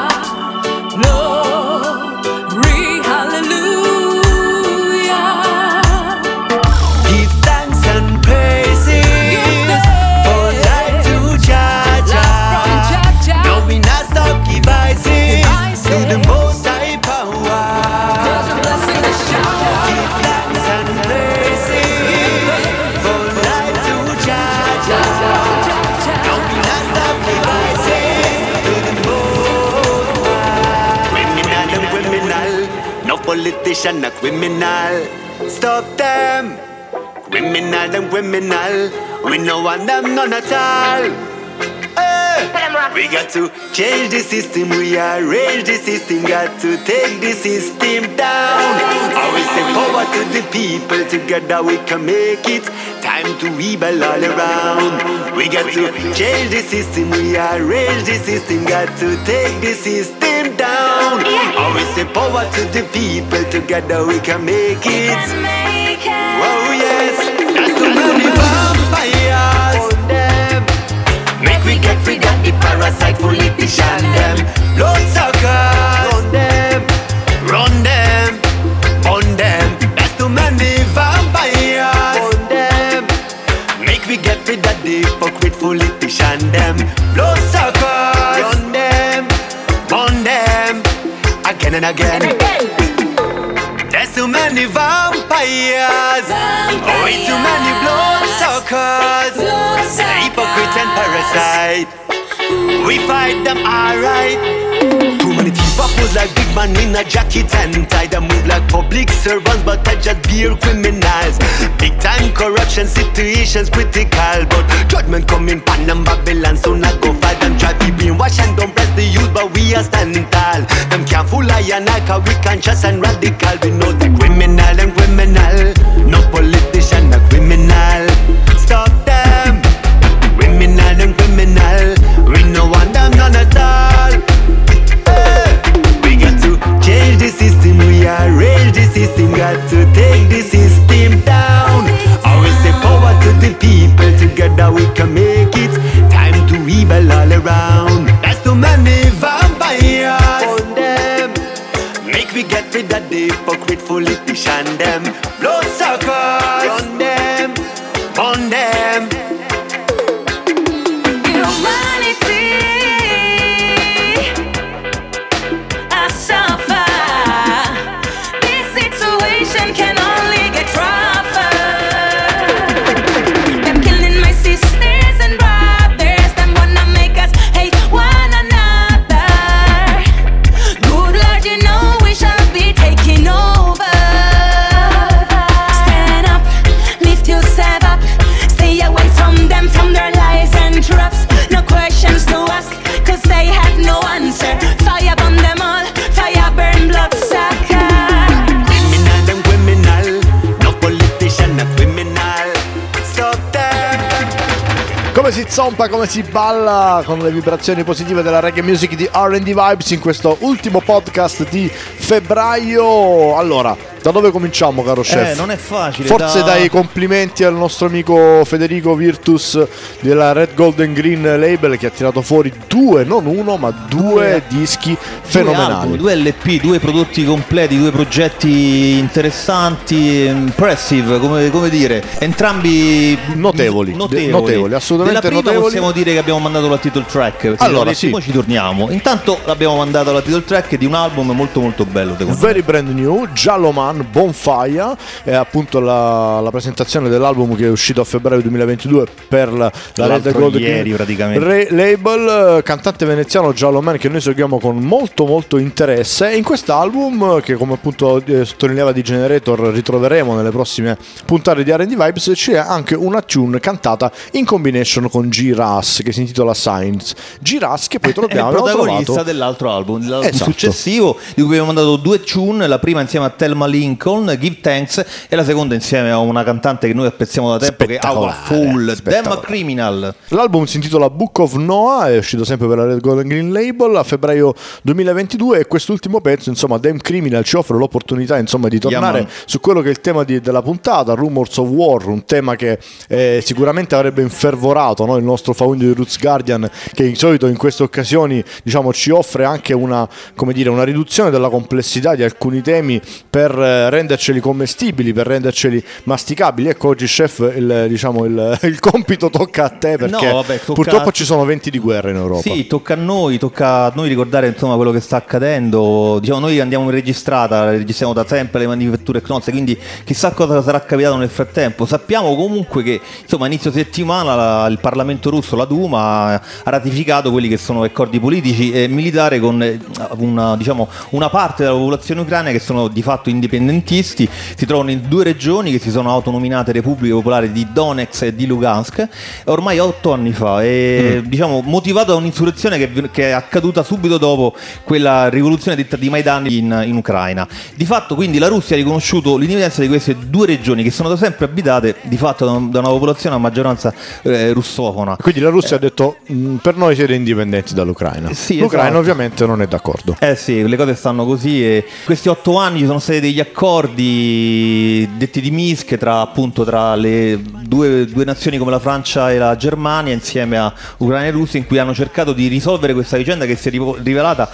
Glory, hallelujah. Give thanks and praises for life to Jah Jah. No, we not stop devices to the Most High power. 'Cause your blessings are shower. Give thanks and praises for life to Jah Jah. No, we not stop devices to the Most High. Criminal and criminal, no politician, no criminal. Stop them. Criminal and criminal, we no want them none at all. We got to change the system, rearrange the system, got to take the system down. Always say power to the people, together we can make it. Time to rebel all around. We got to change the system, rearrange the system, got to take the system down. Always say power to the people, together we can make it. Oh yes, that's too many vampires. Make we get rid of the parasite politician them. Blood suckers, run them, burn them. again and again. There's too many vampires, way too many bloodsuckers, hypocrite and parasite. We fight them alright. Too many thief pose like big man in a jacket and tie. Them move like public servants, but I just beer criminals. Big time corruption situations critical, but judgment coming pan them Babylon, so not go fight them. Try to be wash and don't press the youth, but we are standing tall. Them can't fool I and I, cause we conscious and radical. We know the criminal and criminal, no politician a criminal. Stop them, criminal and criminal. We no want them none at all. We got to change the system, rearrange the system, got to take the system down. Always say power to the people, together we can make it. Time to rebel all around. There's too many vampires on them. Make we get rid of the hypocrite politician them. Bloodsuckers on them, on them. Humanity, I suffer. This situation can only get rougher. Them killing my sisters and brothers. Them wanna make us hate one another. Good Lord, you know we shall be taking over. Stand up, lift yourself up. Stay away from them, from their lies and traps. No questions to ask, cause they have no answer. Fire burn them all, fire burn bloodsucker. Criminal and criminal, no politician a criminal. Stop them. Come si zompa, come si balla con le vibrazioni positive della reggae music di R&D Vibes in questo ultimo podcast di febbraio. Allora, da dove cominciamo, caro chef? Non è facile. Forse dai complimenti al nostro amico Federico Virtus della Red Golden Green Label, che ha tirato fuori due, non uno, ma due dischi fenomenali. Due LP, due prodotti completi, due progetti interessanti, impressive, come dire, entrambi notevoli, assolutamente della prima notevoli. Possiamo dire che abbiamo mandato la title track. Allora sì, poi ci torniamo. Intanto l'abbiamo mandato la title track di un album molto molto bello, Very Brand New, Giallo Man, Bonfire, è appunto la presentazione dell'album che è uscito a febbraio 2022 per la Red Golden Label. Cantante veneziano Giallo Man che noi seguiamo con molto molto interesse, e in quest'album, che come appunto sottolineava di Generator ritroveremo nelle prossime puntate di R&D Vibes, c'è anche una tune cantata in combination con G-Ras che si intitola Science. G-Ras che poi troviamo è il protagonista dell'altro album, esatto, successivo, di cui abbiamo mandato due tune, la prima insieme a Thelma Lincoln, Give Thanks, e la seconda insieme a una cantante che noi apprezziamo da tempo, che è Our Fool, Damn Criminal. L'album si intitola Book of Noah, è uscito sempre per la Red Golden Green Label a febbraio 2022, e quest'ultimo pezzo, insomma, Damn Criminal, ci offre l'opportunità, insomma, di tornare su quello che è il tema della puntata, Rumors of War, un tema che sicuramente avrebbe infervorato, no, il nostro Fauno di Roots Guardian, che di solito in queste occasioni, diciamo, ci offre anche una riduzione della complessità di alcuni temi per renderceli commestibili, per renderceli masticabili. Ecco, oggi chef il compito tocca a te, perché purtroppo ci sono venti di guerra in Europa. Sì, tocca a noi ricordare, insomma, quello che sta accadendo. Diciamo, noi andiamo in registrata, registriamo da sempre le manifatture Knoz, quindi chissà cosa sarà capitato nel frattempo. Sappiamo comunque che, insomma, a inizio settimana il Parlamento russo, la Duma, ha ratificato quelli che sono accordi politici e militari con una parte della popolazione ucraina che sono di fatto indipendentisti. Si trovano in due regioni che si sono autonominate Repubbliche Popolari di Donetsk e di Lugansk ormai 8 anni fa, e motivato da un'insurrezione che è accaduta subito dopo quella rivoluzione di Maidan in Ucraina. Di fatto, quindi, la Russia ha riconosciuto l'indipendenza di queste due regioni che sono da sempre abitate di fatto da una popolazione a maggioranza russofona. Quindi la Russia ha detto: per noi siete indipendenti dall'Ucraina. Sì, l'Ucraina esatto, ovviamente non è d'accordo. Sì, le cose stanno così, e questi 8 anni ci sono stati degli accordi detti di Minsk tra le due nazioni come la Francia e la Germania, insieme a Ucraina e Russia, in cui hanno cercato di risolvere questa vicenda che si è rivelata,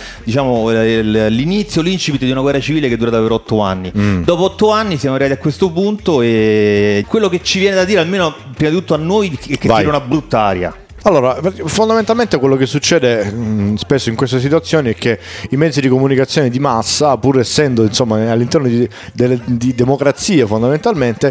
l'incipit di una guerra civile che è durata per 8 anni. Dopo 8 anni siamo arrivati a questo punto, e quello che ci viene da dire, almeno prima di tutto a noi, è che tira una brutta aria. Allora, fondamentalmente quello che succede spesso in queste situazioni è che i mezzi di comunicazione di massa, pur essendo insomma all'interno di democrazie fondamentalmente,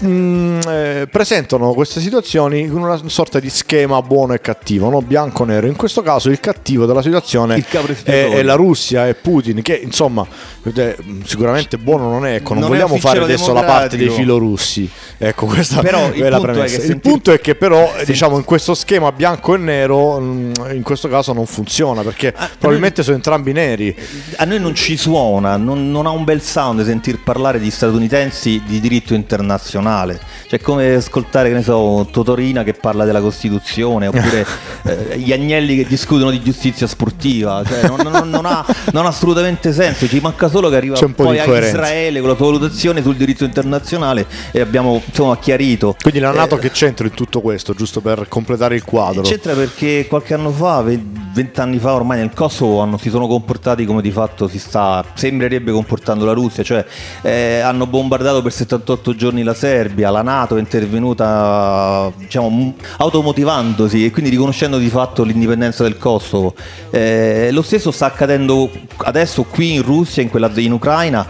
presentano queste situazioni con una sorta di schema buono e cattivo, no? Bianco-nero. In questo caso il cattivo della situazione è la Russia e Putin, che insomma sicuramente buono non è, ecco, non vogliamo fare adesso la parte dei filorussi, ecco, questa però è la premessa. Il punto è che però diciamo in questo schema bianco e nero in questo caso non funziona, perché probabilmente sono entrambi neri. A noi non ci suona, non ha un bel sound sentir parlare di statunitensi di diritto internazionale, cioè come ascoltare, che ne so, Totorina che parla della Costituzione, oppure gli Agnelli che discutono di giustizia sportiva, cioè non ha assolutamente senso. Ci manca solo che arriva poi a Israele con la sua valutazione sul diritto internazionale e abbiamo insomma chiarito. Quindi la NATO che c'entra in tutto questo, giusto per completare il quadro? C'entra perché qualche anno fa, 20 anni fa ormai, nel Kosovo si sono comportati come di fatto sembrerebbe comportando la Russia, cioè hanno bombardato per 78 giorni la Serbia, la NATO è intervenuta diciamo automotivandosi e quindi riconoscendo di fatto l'indipendenza del Kosovo. Lo stesso sta accadendo adesso qui in Russia, in Ucraina.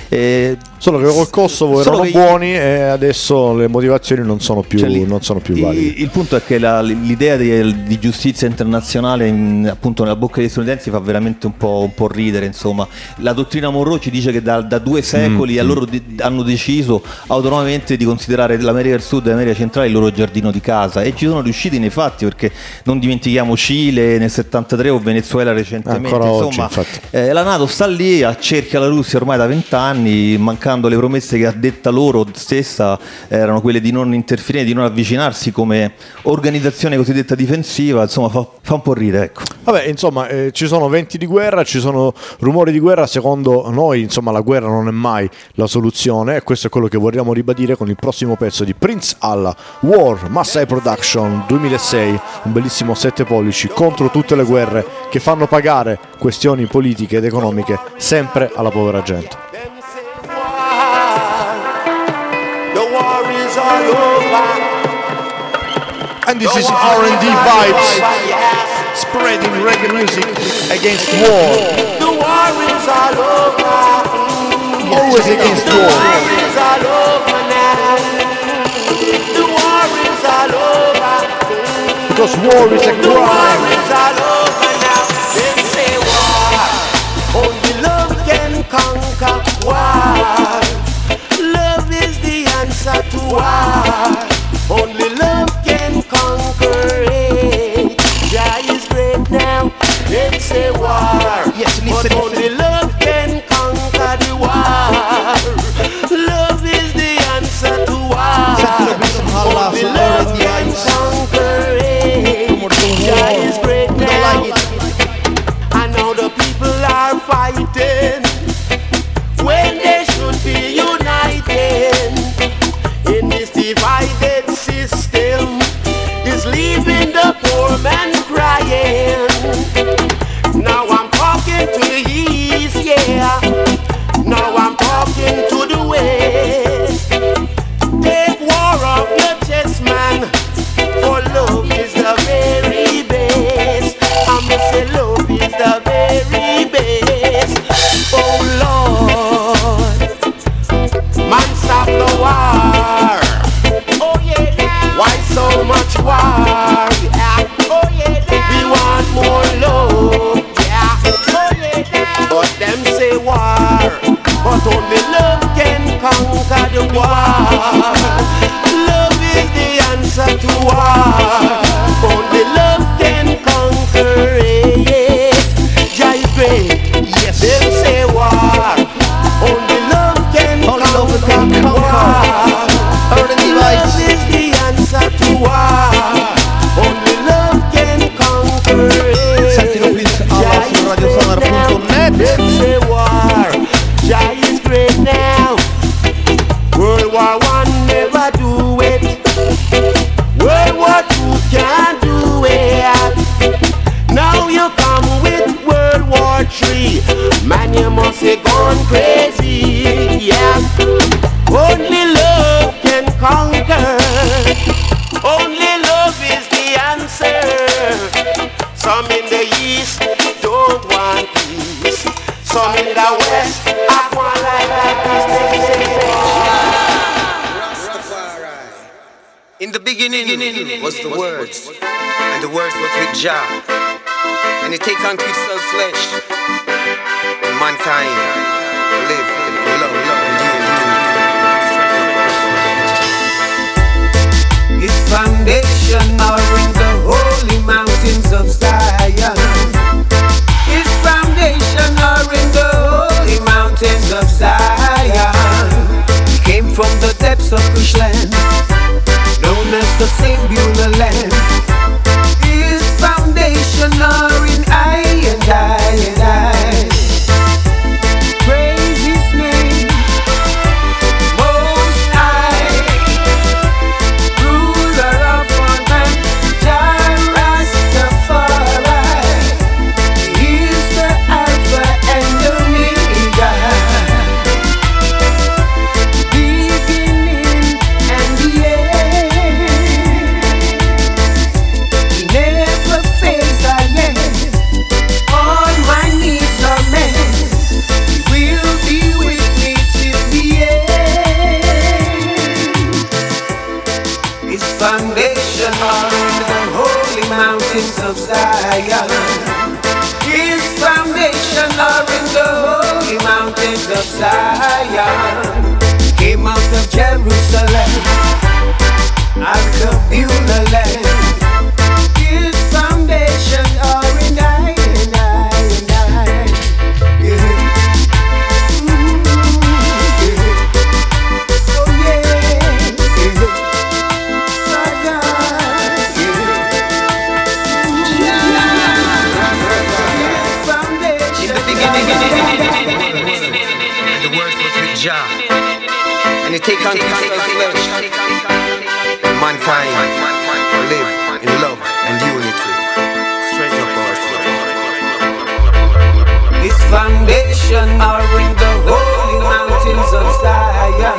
Solo che col Kosovo erano buoni e adesso le motivazioni non sono più valide. Il punto è che l'idea di giustizia internazionale appunto nella bocca degli statunitensi fa veramente un po' ridere, insomma. La dottrina Monroe ci dice che da 2 secoli loro hanno deciso autonomamente di considerare l'America del Sud e l'America centrale il loro giardino di casa, e ci sono riusciti nei fatti, perché non dimentichiamo Cile nel 73 o Venezuela recentemente. Ancora insomma oggi, la NATO sta lì, accerchia la Russia ormai da 20 anni, mancando le promesse che ha detta loro stessa erano quelle di non interferire, di non avvicinarsi come organizzazione cosiddetta difensiva. Insomma fa un po' ridere, ecco. Vabbè, insomma, ci sono venti di guerra, ci sono rumori di guerra. Secondo noi, insomma, la guerra non è mai la soluzione, e questo è quello che vogliamo ribadire con il prossimo pezzo di Prince Allah, War, Massai Production 2006, un bellissimo 7 pollici contro tutte le guerre che fanno pagare questioni politiche ed economiche sempre alla povera gente. And this is R&D vibes, spreading reggae music against war. The war is all over. Always against war. The war is all over now. The war is all over. Because war is a crime. The war is all over now. They say war, only love can conquer war. Love is the answer to war. Only love can conquer it. Jah is great now. They say war, yes, but only love can conquer the war. Love is the answer to war. Only love can conquer it. Jah is great now. I know the people are fighting when they should be united. In this divided system is leaving the poor man crying. Now I'm talking to the east, yeah. Now I'm talking to the west. Take war off your chest, man, for love is the very best. I'ma say love is the very best. Oh Lord, man, stop the war. Oh yeah, now. Why so much war? Yeah. Oh yeah, now. We want more love. Yeah. Oh yeah, now. But them say war, but only love can conquer the war. Love is the answer to war. Only love can conquer it. Jah is great. Yes. Them say war, only love can conquer the war. Love is the answer to war. Only love can conquer it. Sentilo Prince Allah su radiosonar.net. Them say war, Jah is great now. World War I never do it. World War II can't do it. Now you come with World War III. Man, you must have gone crazy. Yeah. Only love can conquer. Only love is the answer. the beginning was the words, and the words were with Jah. And he take unto himself flesh, and mankind to live in love, and unity. His foundation are in the holy mountains of Zion. His foundation are in the holy mountains of Zion. He came from the depths of Cushland, known as the same Beulah land. His foundation are in I and I and I. Praise His name, Most High, ruler of all man, Jah Rastafari. He is the Alpha and the Omega, beginning and the end. He never fails, I am. All my needs are met. He will be with me till the end. His foundation are in the holy mountains of Zion. His foundation are in the holy mountains of Zion. Came out of Jerusalem, out of Beulah land. His foundation are in I and I and I. Yeah. Oh yeah. In the beginning, and the words were with Jah. And he take unto himself flesh, and mankind to live in love and unity. Straighten up ourselves. His foundation are in the holy mountains of Zion.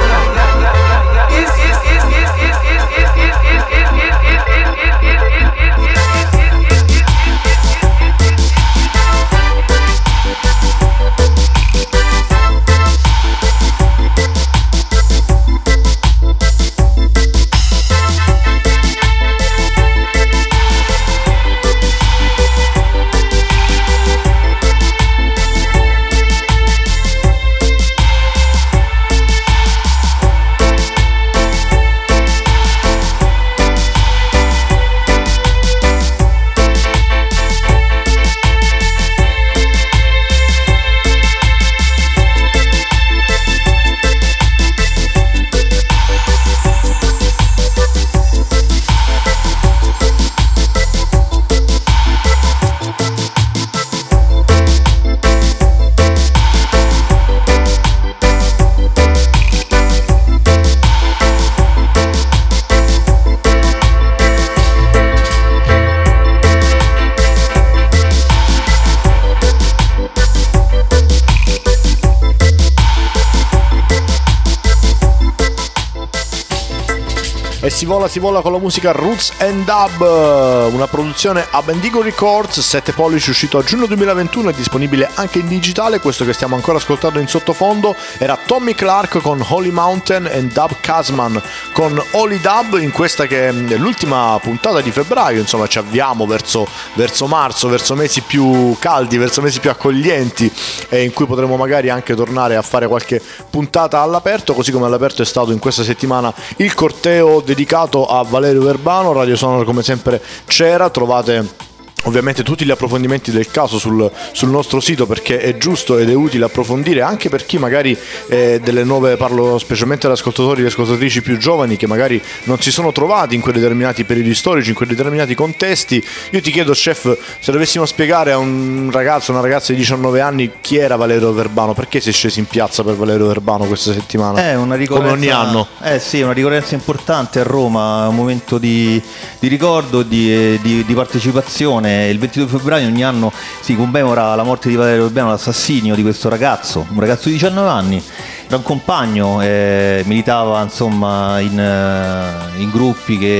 E si vola con la musica Roots and Dub, una produzione a Bendigo Records, 7 pollici, uscito a giugno 2021, è disponibile anche in digitale. Questo che stiamo ancora ascoltando in sottofondo era Tommy Clark con Holy Mountain e Dub Kazman con Holy Dub, in questa che è l'ultima puntata di febbraio. Insomma, ci avviamo verso marzo, verso mesi più caldi, verso mesi più accoglienti, e in cui potremo magari anche tornare a fare qualche puntata all'aperto, così come all'aperto è stato in questa settimana il corteo dedicato a Valerio Verbano. Radio Sonora come sempre c'era, trovate ovviamente tutti gli approfondimenti del caso sul nostro sito, perché è giusto ed è utile approfondire anche per chi magari delle nuove, parlo specialmente agli ascoltatori e ascoltatrici più giovani che magari non si sono trovati in quei determinati periodi storici, in quei determinati contesti. Io ti chiedo, chef, se dovessimo spiegare a un ragazzo, una ragazza di 19 anni chi era Valerio Verbano, perché si è scesi in piazza per Valerio Verbano questa settimana? È una ricorrenza, come ogni anno. Sì, è una ricorrenza importante a Roma, un momento di ricordo, di partecipazione. Il 22 febbraio ogni anno si commemora la morte di Valerio Verbano, l'assassinio di questo ragazzo, un ragazzo di 19 anni, era un compagno, militava insomma in gruppi che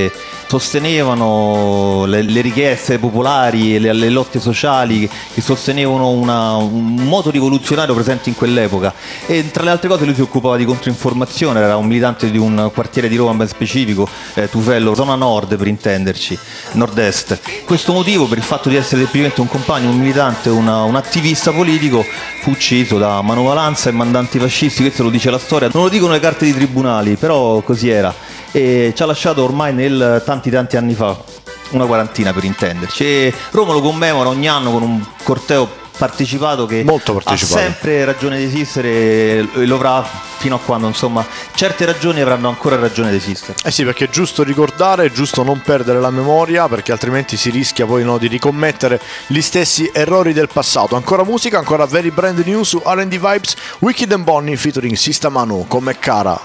sostenevano le richieste popolari e le lotte sociali, che sostenevano un moto rivoluzionario presente in quell'epoca. E tra le altre cose lui si occupava di controinformazione, era un militante di un quartiere di Roma ben specifico, Tufello, zona nord per intenderci, nord-est. Questo motivo, per il fatto di essere semplicemente un compagno, un militante, un attivista politico, fu ucciso da manovalanza e mandanti fascisti. Questo lo dice la storia, non lo dicono le carte di tribunali, però così era. E ci ha lasciato ormai tanti anni fa, una quarantina per intenderci, e Roma lo commemora ogni anno con un corteo partecipato che ha sempre ragione di esistere e lo avrà fino a quando, insomma, certe ragioni avranno ancora ragione di esistere. Eh sì, perché è giusto ricordare, è giusto non perdere la memoria, perché altrimenti si rischia poi di ricommettere gli stessi errori del passato. Ancora musica, ancora very brand new su R&D Vibes, Wicked and Bonnie featuring Sista Manu, come cara.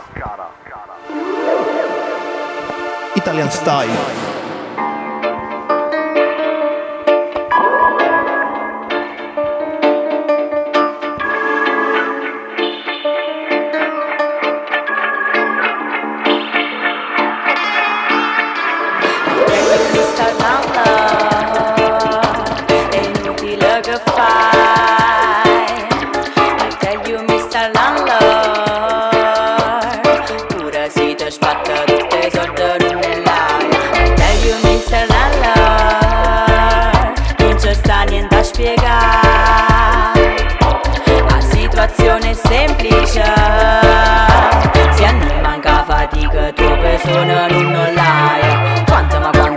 Italian Style. Semplice, se a noi manca fatica, tu persona non l'hai. Quanta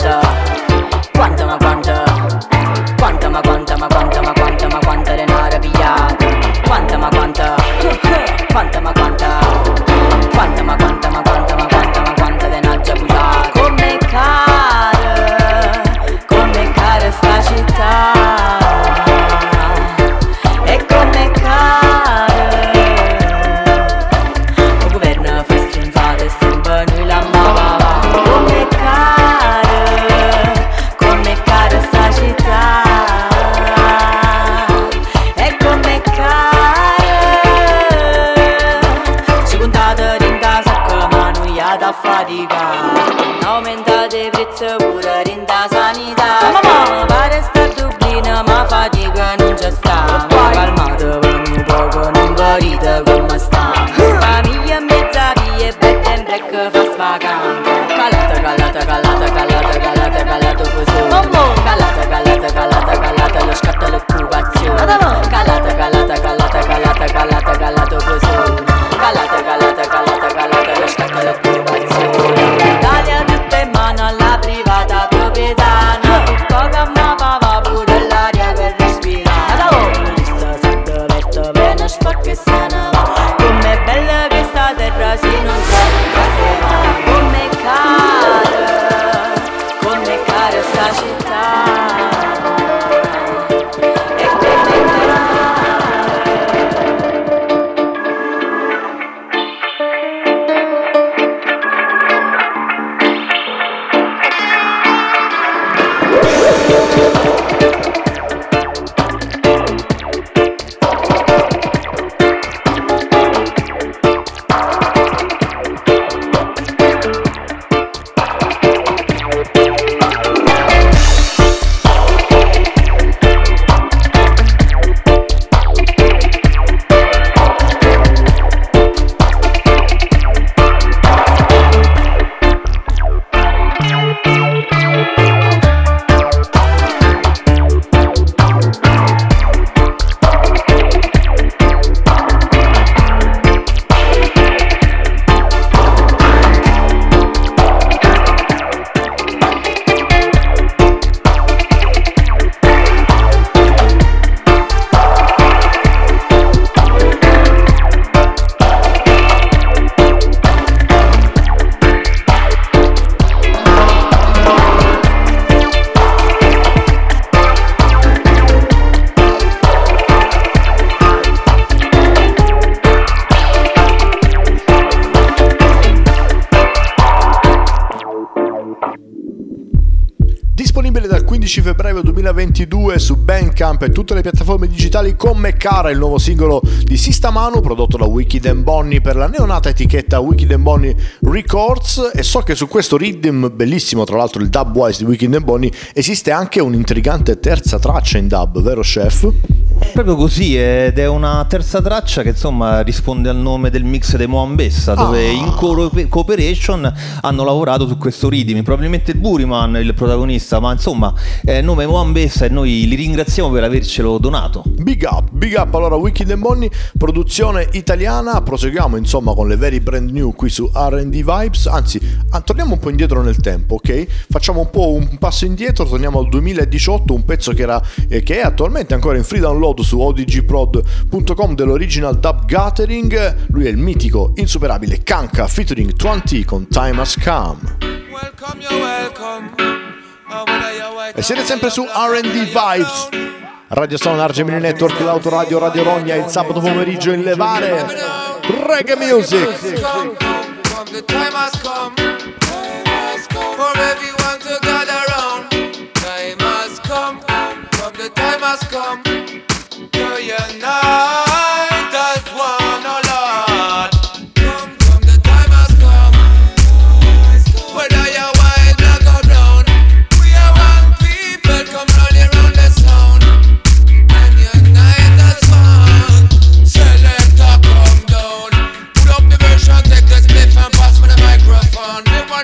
denaro pigliato. Quanta denaro già buttato. Come cara sta città. E come aumentate i prezzi pure in da sanità. Pare sta a Dublino ma fatica non c'è sta. Calmate per un poco, non guarite come sta. Famiglia in mezza via e bed and break fa svacante. Calate così. Calate lo scatto l'occupazione. Calate così. Calate lo scatto l'occupazione. Italia tutta in mano alla privata proprietà. Poca ma va pure l'aria che respira. Questa sette verto bene sporca e sana. Com'è bella che sta terra si non sa che come cara sta città. E come cara. disponibile dal 15 febbraio 2022 su Bandcamp e tutte le piattaforme digitali con Me Cara, il nuovo singolo di Sista Manu prodotto da Wicked and Bonnie per la neonata etichetta Wicked and Bonnie Records. E so che su questo rhythm bellissimo, tra l'altro il Dubwise di Wicked and Bonnie, esiste anche un'intrigante terza traccia in dub, vero chef? Proprio così, ed è una terza traccia che insomma risponde al nome del mix dei Moambessa, dove in cooperation hanno lavorato su questo rhythm, probabilmente il Buriman il protagonista, ma insomma nome Moambessa e noi li ringraziamo per avercelo donato. Big up allora Wicked and Bonnie, produzione italiana. Proseguiamo insomma con le very brand new qui su R&D Vibes, anzi torniamo un po' indietro nel tempo, ok? Facciamo un po' un passo indietro, torniamo al 2018, un pezzo che è attualmente ancora in free download su odgprod.com dell'original Dub Gathering. Lui è il mitico, insuperabile Kanka featuring 20 con Time Has Come. E siete sempre su R&D Vibes, Radio Sonar, Gemini Network, l'Autoradio, Radio Rogna, il sabato pomeriggio in Levare, reggae music. The time has come for everyone to gather round. Time has come, the time has come to unite as one, oh Lord. Come, the time has come. Whether you're white, black or brown, we are one people. Come round around the sound and unite as one. Selector, come down. Put up the version, take the split and pass me the microphone. They want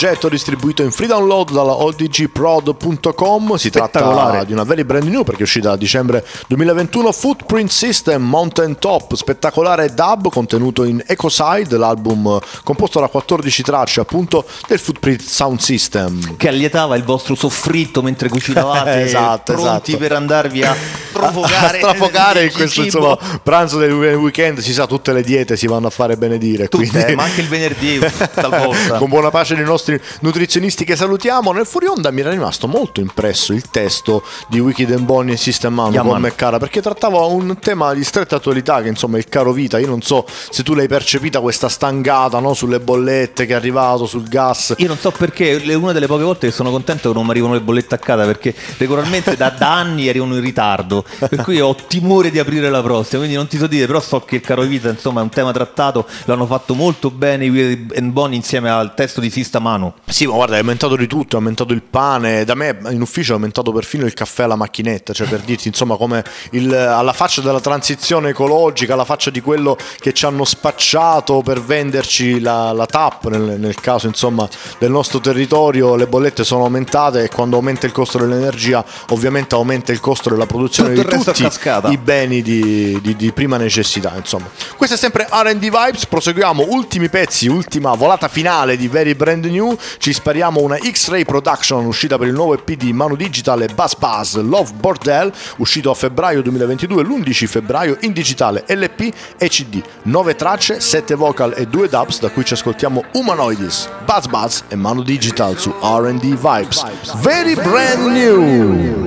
progetto distribuito in free download dalla odgprod.com. Si tratta di una very brand new perché è uscita a dicembre 2021. Footprint System Mountain Top, spettacolare dub contenuto in Ecoside, l'album composto da 14 tracce appunto del Footprint Sound System, che allietava il vostro soffritto mentre cucinavate, pronti per andarvi a provocare, a strafogare in questo cibo. insomma pranzo del weekend. Si sa, tutte le diete si vanno a fare benedire, quindi... ma anche il venerdì talvolta. Con buona pace dei nostri nutrizionisti che salutiamo. Nel fuori onda mi era rimasto molto impresso il testo di Wicked and Bonnie e System Manu con Meccara, perché trattava un tema di stretta attualità che insomma è il caro vita. Io non so se tu l'hai percepita questa stangata, no, sulle bollette che è arrivato, sul gas. Io non so perché è una delle poche volte che sono contento che non mi arrivano le bollette a casa, perché regolarmente da anni arrivano in ritardo, per cui ho timore di aprire la prossima, quindi non ti so dire, però so che il caro vita insomma è un tema trattato, l'hanno fatto molto bene i Wicked and Bonnie insieme al testo di Sista Manu. Sì, ma guarda, è aumentato di tutto, è aumentato il pane, da me in ufficio è aumentato perfino il caffè alla macchinetta, cioè per dirti insomma come alla faccia della transizione ecologica, alla faccia di quello che ci hanno spacciato per venderci la TAP nel caso insomma del nostro territorio. Le bollette sono aumentate e quando aumenta il costo dell'energia ovviamente aumenta il costo della produzione di tutti i beni di prima necessità. Insomma, questo è sempre R&D Vibes. Proseguiamo, ultimi pezzi, ultima volata finale di Very Brand New. Ci spariamo una X-Ray Production uscita per il nuovo EP di Manu Digital e Buzz Buzz, Love Bordel, uscito a febbraio 2022, l'11 febbraio in digitale LP e CD. 9 tracce, 7 vocal e 2 dubs, da cui ci ascoltiamo Humanoidis, Buzz Buzz e Manu Digital su R&D Vibes. Very Brand New.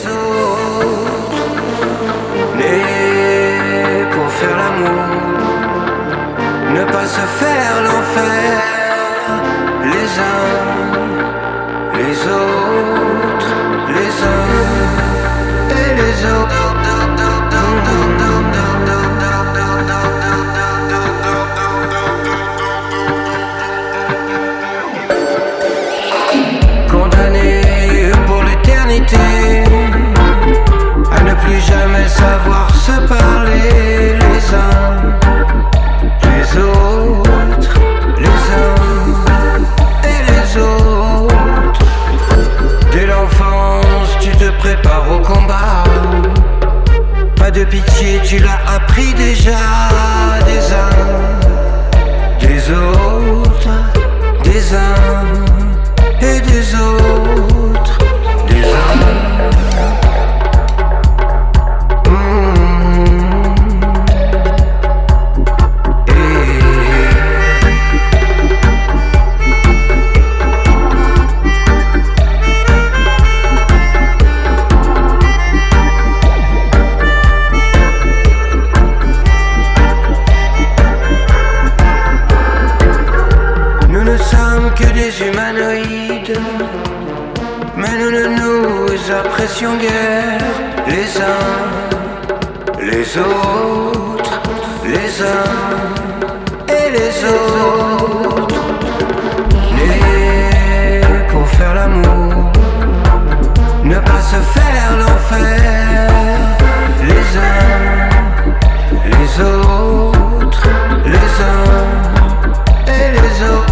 Né pour faire l'amour, ne pas se faire l'enfer, les uns, les autres, les uns et les autres. Condamnés pour l'éternité à ne plus jamais savoir se parler les uns, les autres, les uns et les autres. Dès l'enfance tu te prépares au combat, pas de pitié tu l'as appris déjà. Des uns, des autres, des uns et des autres, des uns. Humanoïdes, mais nous ne nous apprécions guère les uns, les autres, les uns et les autres. Nés pour faire l'amour, ne pas se faire l'enfer, les uns, les autres, les uns et les autres.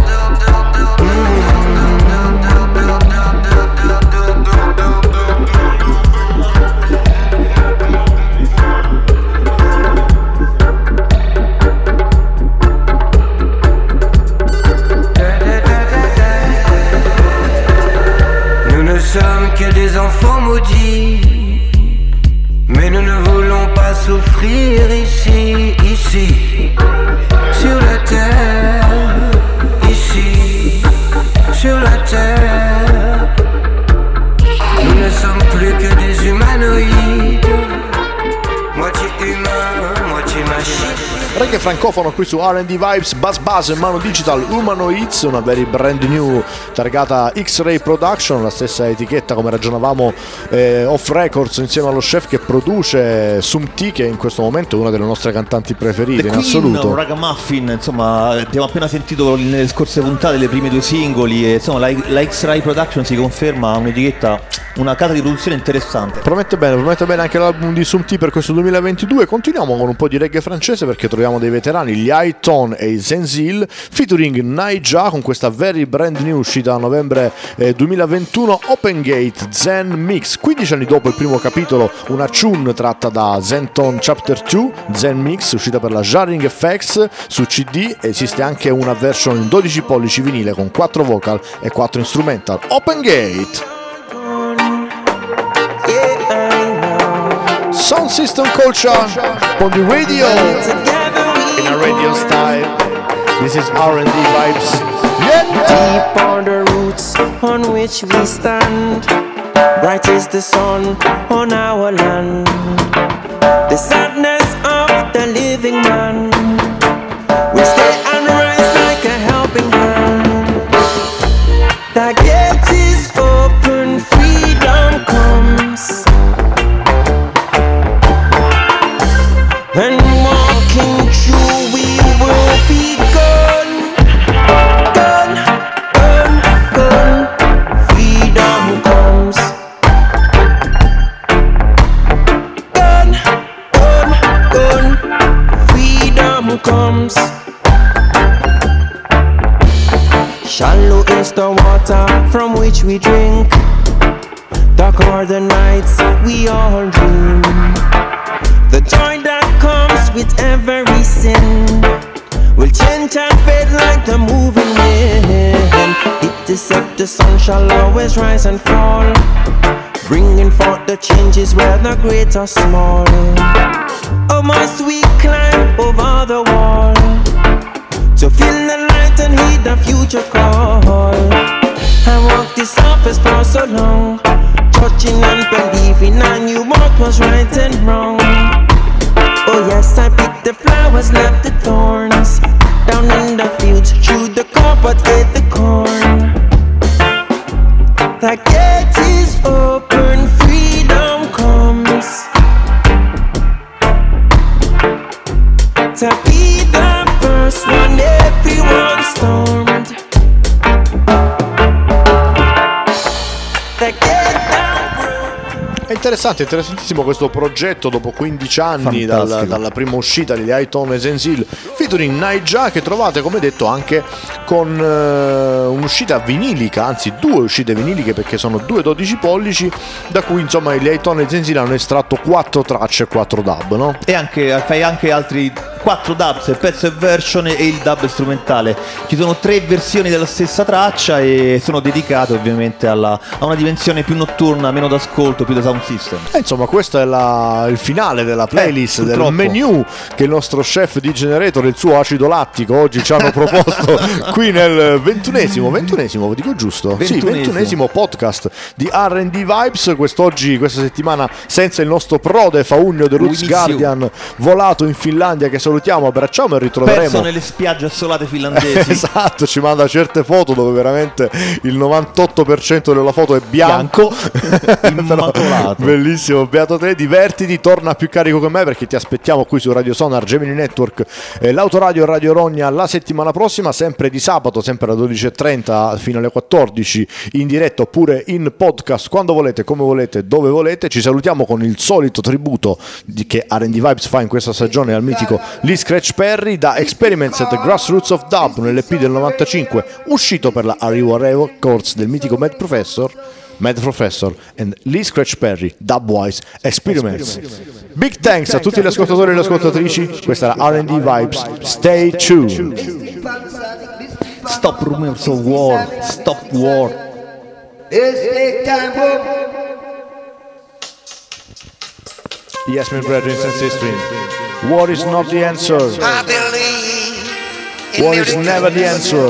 Sommes que des enfants maudits, mais nous ne voulons pas souffrir ici, sur la terre, ici, sur la terre. Nous ne sommes plus que des humanoïdes, moitié humain, moitié machine. Reggae francofono qui su R&D Vibes, Buzz Buzz e Manu Digital, Humanoids, una very brand new targata X-Ray Production, la stessa etichetta come ragionavamo off records insieme allo chef che produce Sumti, che in questo momento è una delle nostre cantanti preferite The in Queen, assoluto. Ragamuffin, insomma abbiamo appena sentito nelle scorse puntate le prime 2 singoli e insomma la X-Ray Production si conferma un'etichetta, una casa di produzione interessante. Promette bene anche l'album di Sumti per questo 2022. Continuiamo con un po' di reggae francese perché troviamo troviamo dei veterani, gli High-Tone e i Zenzil, featuring Naija con questa very brand new uscita a novembre 2021, Open Gate Zen Mix. 15 anni dopo il primo capitolo, una tune tratta da Zenton Chapter 2, Zen Mix, uscita per la Jarring FX su CD. Esiste anche una version in 12 pollici vinile con 4 vocal e 4 instrumental. Open Gate. Sound System Culture on the radio, in a radio style. This is R&D Vibes. Deep are the roots on which we stand. Bright is the sun on our land. The sadness of the living man will stay and rise like a helping hand. The gate is open, freedom comes. And walking through we will be gone, gone, gone, gone. Freedom comes. Gone, gone, gone. Freedom comes. Shallow is the water from which we drink. Dark are the nights we all dream. The joy that comes with every sin will change and fade like the moving wind. It is said the sun shall always rise and fall, bringing forth the changes whether great or small. Oh, must we climb over the wall to feel the light and heed the future call? I walked this surface for so long, touching and believing I knew what was right and wrong. Oh yes, I picked the flowers, left the thorns. Down in the fields, chewed the cob but ate the corn. The gate is open, freedom comes. To be the first one, everyone stormed. The gate È interessante, interessantissimo questo progetto dopo 15 anni dalla prima uscita degli High-Tone e Zenzil, featuring Naija, che trovate come detto anche con un'uscita vinilica, anzi 2 uscite viniliche perché sono 2 12 pollici, da cui insomma gli High-Tone e Zenzil hanno estratto 4 tracce e 4 dub, no? E anche fai anche altri 4 dubs, il pezzo e version e il dub strumentale. Ci sono 3 versioni della stessa traccia e sono dedicate ovviamente a una dimensione più notturna, meno d'ascolto, più da sound system. Insomma, questo è il finale della playlist, del menu che il nostro chef di Generator e il suo acido lattico oggi ci hanno proposto qui nel 21esimo, dico giusto? 21esimo podcast di R&D Vibes. Questa settimana senza il nostro prode Faugno The Roots Guardian, volato in Finlandia, che salutiamo, abbracciamo e ritroveremo. Perso nelle spiagge assolate finlandesi. Esatto, ci manda certe foto dove veramente il 98% della foto è bianco. Immacolato. Bellissimo, beato te, divertiti, torna più carico che me perché ti aspettiamo qui su Radio Sonar, Gemini Network, l'Autoradio e Radio Rogna la settimana prossima, sempre di sabato, sempre alle 12.30 fino alle 14, in diretta oppure in podcast, quando volete, come volete, dove volete. Ci salutiamo con il solito tributo che R&D Vibes fa in questa stagione al mitico Lee Scratch Perry, da Experiments at the Grassroots of Dub, nell'EP del 95, uscito per la Ariwa Records del mitico Mad Professor and Lee Scratch Perry, Dubwise Experiments. Big thanks a tutti gli ascoltatori e le ascoltatrici. Questa era R&D Vibes. Stay tuned. Stop rumors of war. Stop war. Yes, my brethren and sisters, war is not the answer. I believe War is never the answer.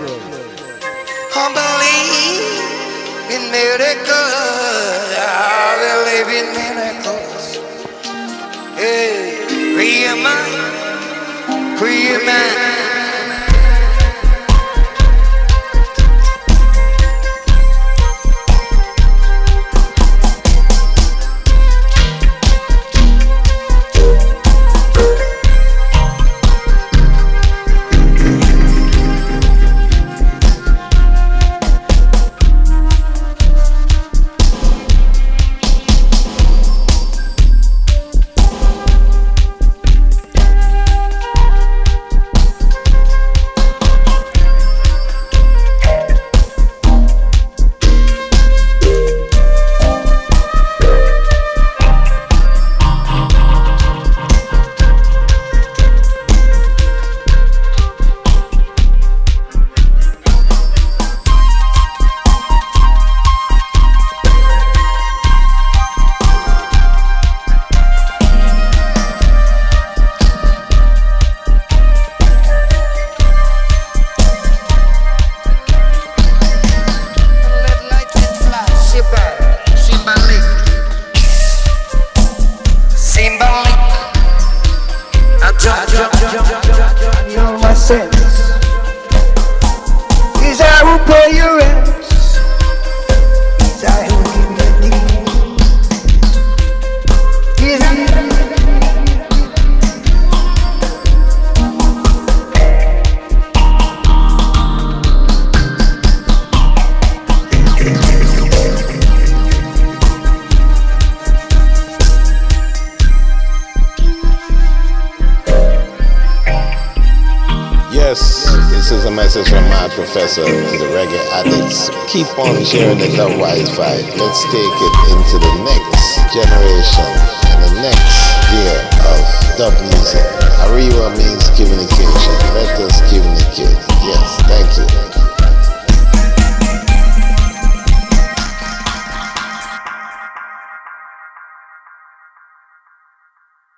I believe in miracles. I believe in miracles. Hey, free your mind, free your mind. Symbolic. I know my sense. Is I who pay your rent. Is I who give you the is I. Yes, this is a message from my professor to the reggae addicts. Keep on sharing the Dub Wise vibe. Let's take it into the next generation and the next year of dub music. Ariwa means communication. Let us communicate. Yes, thank you.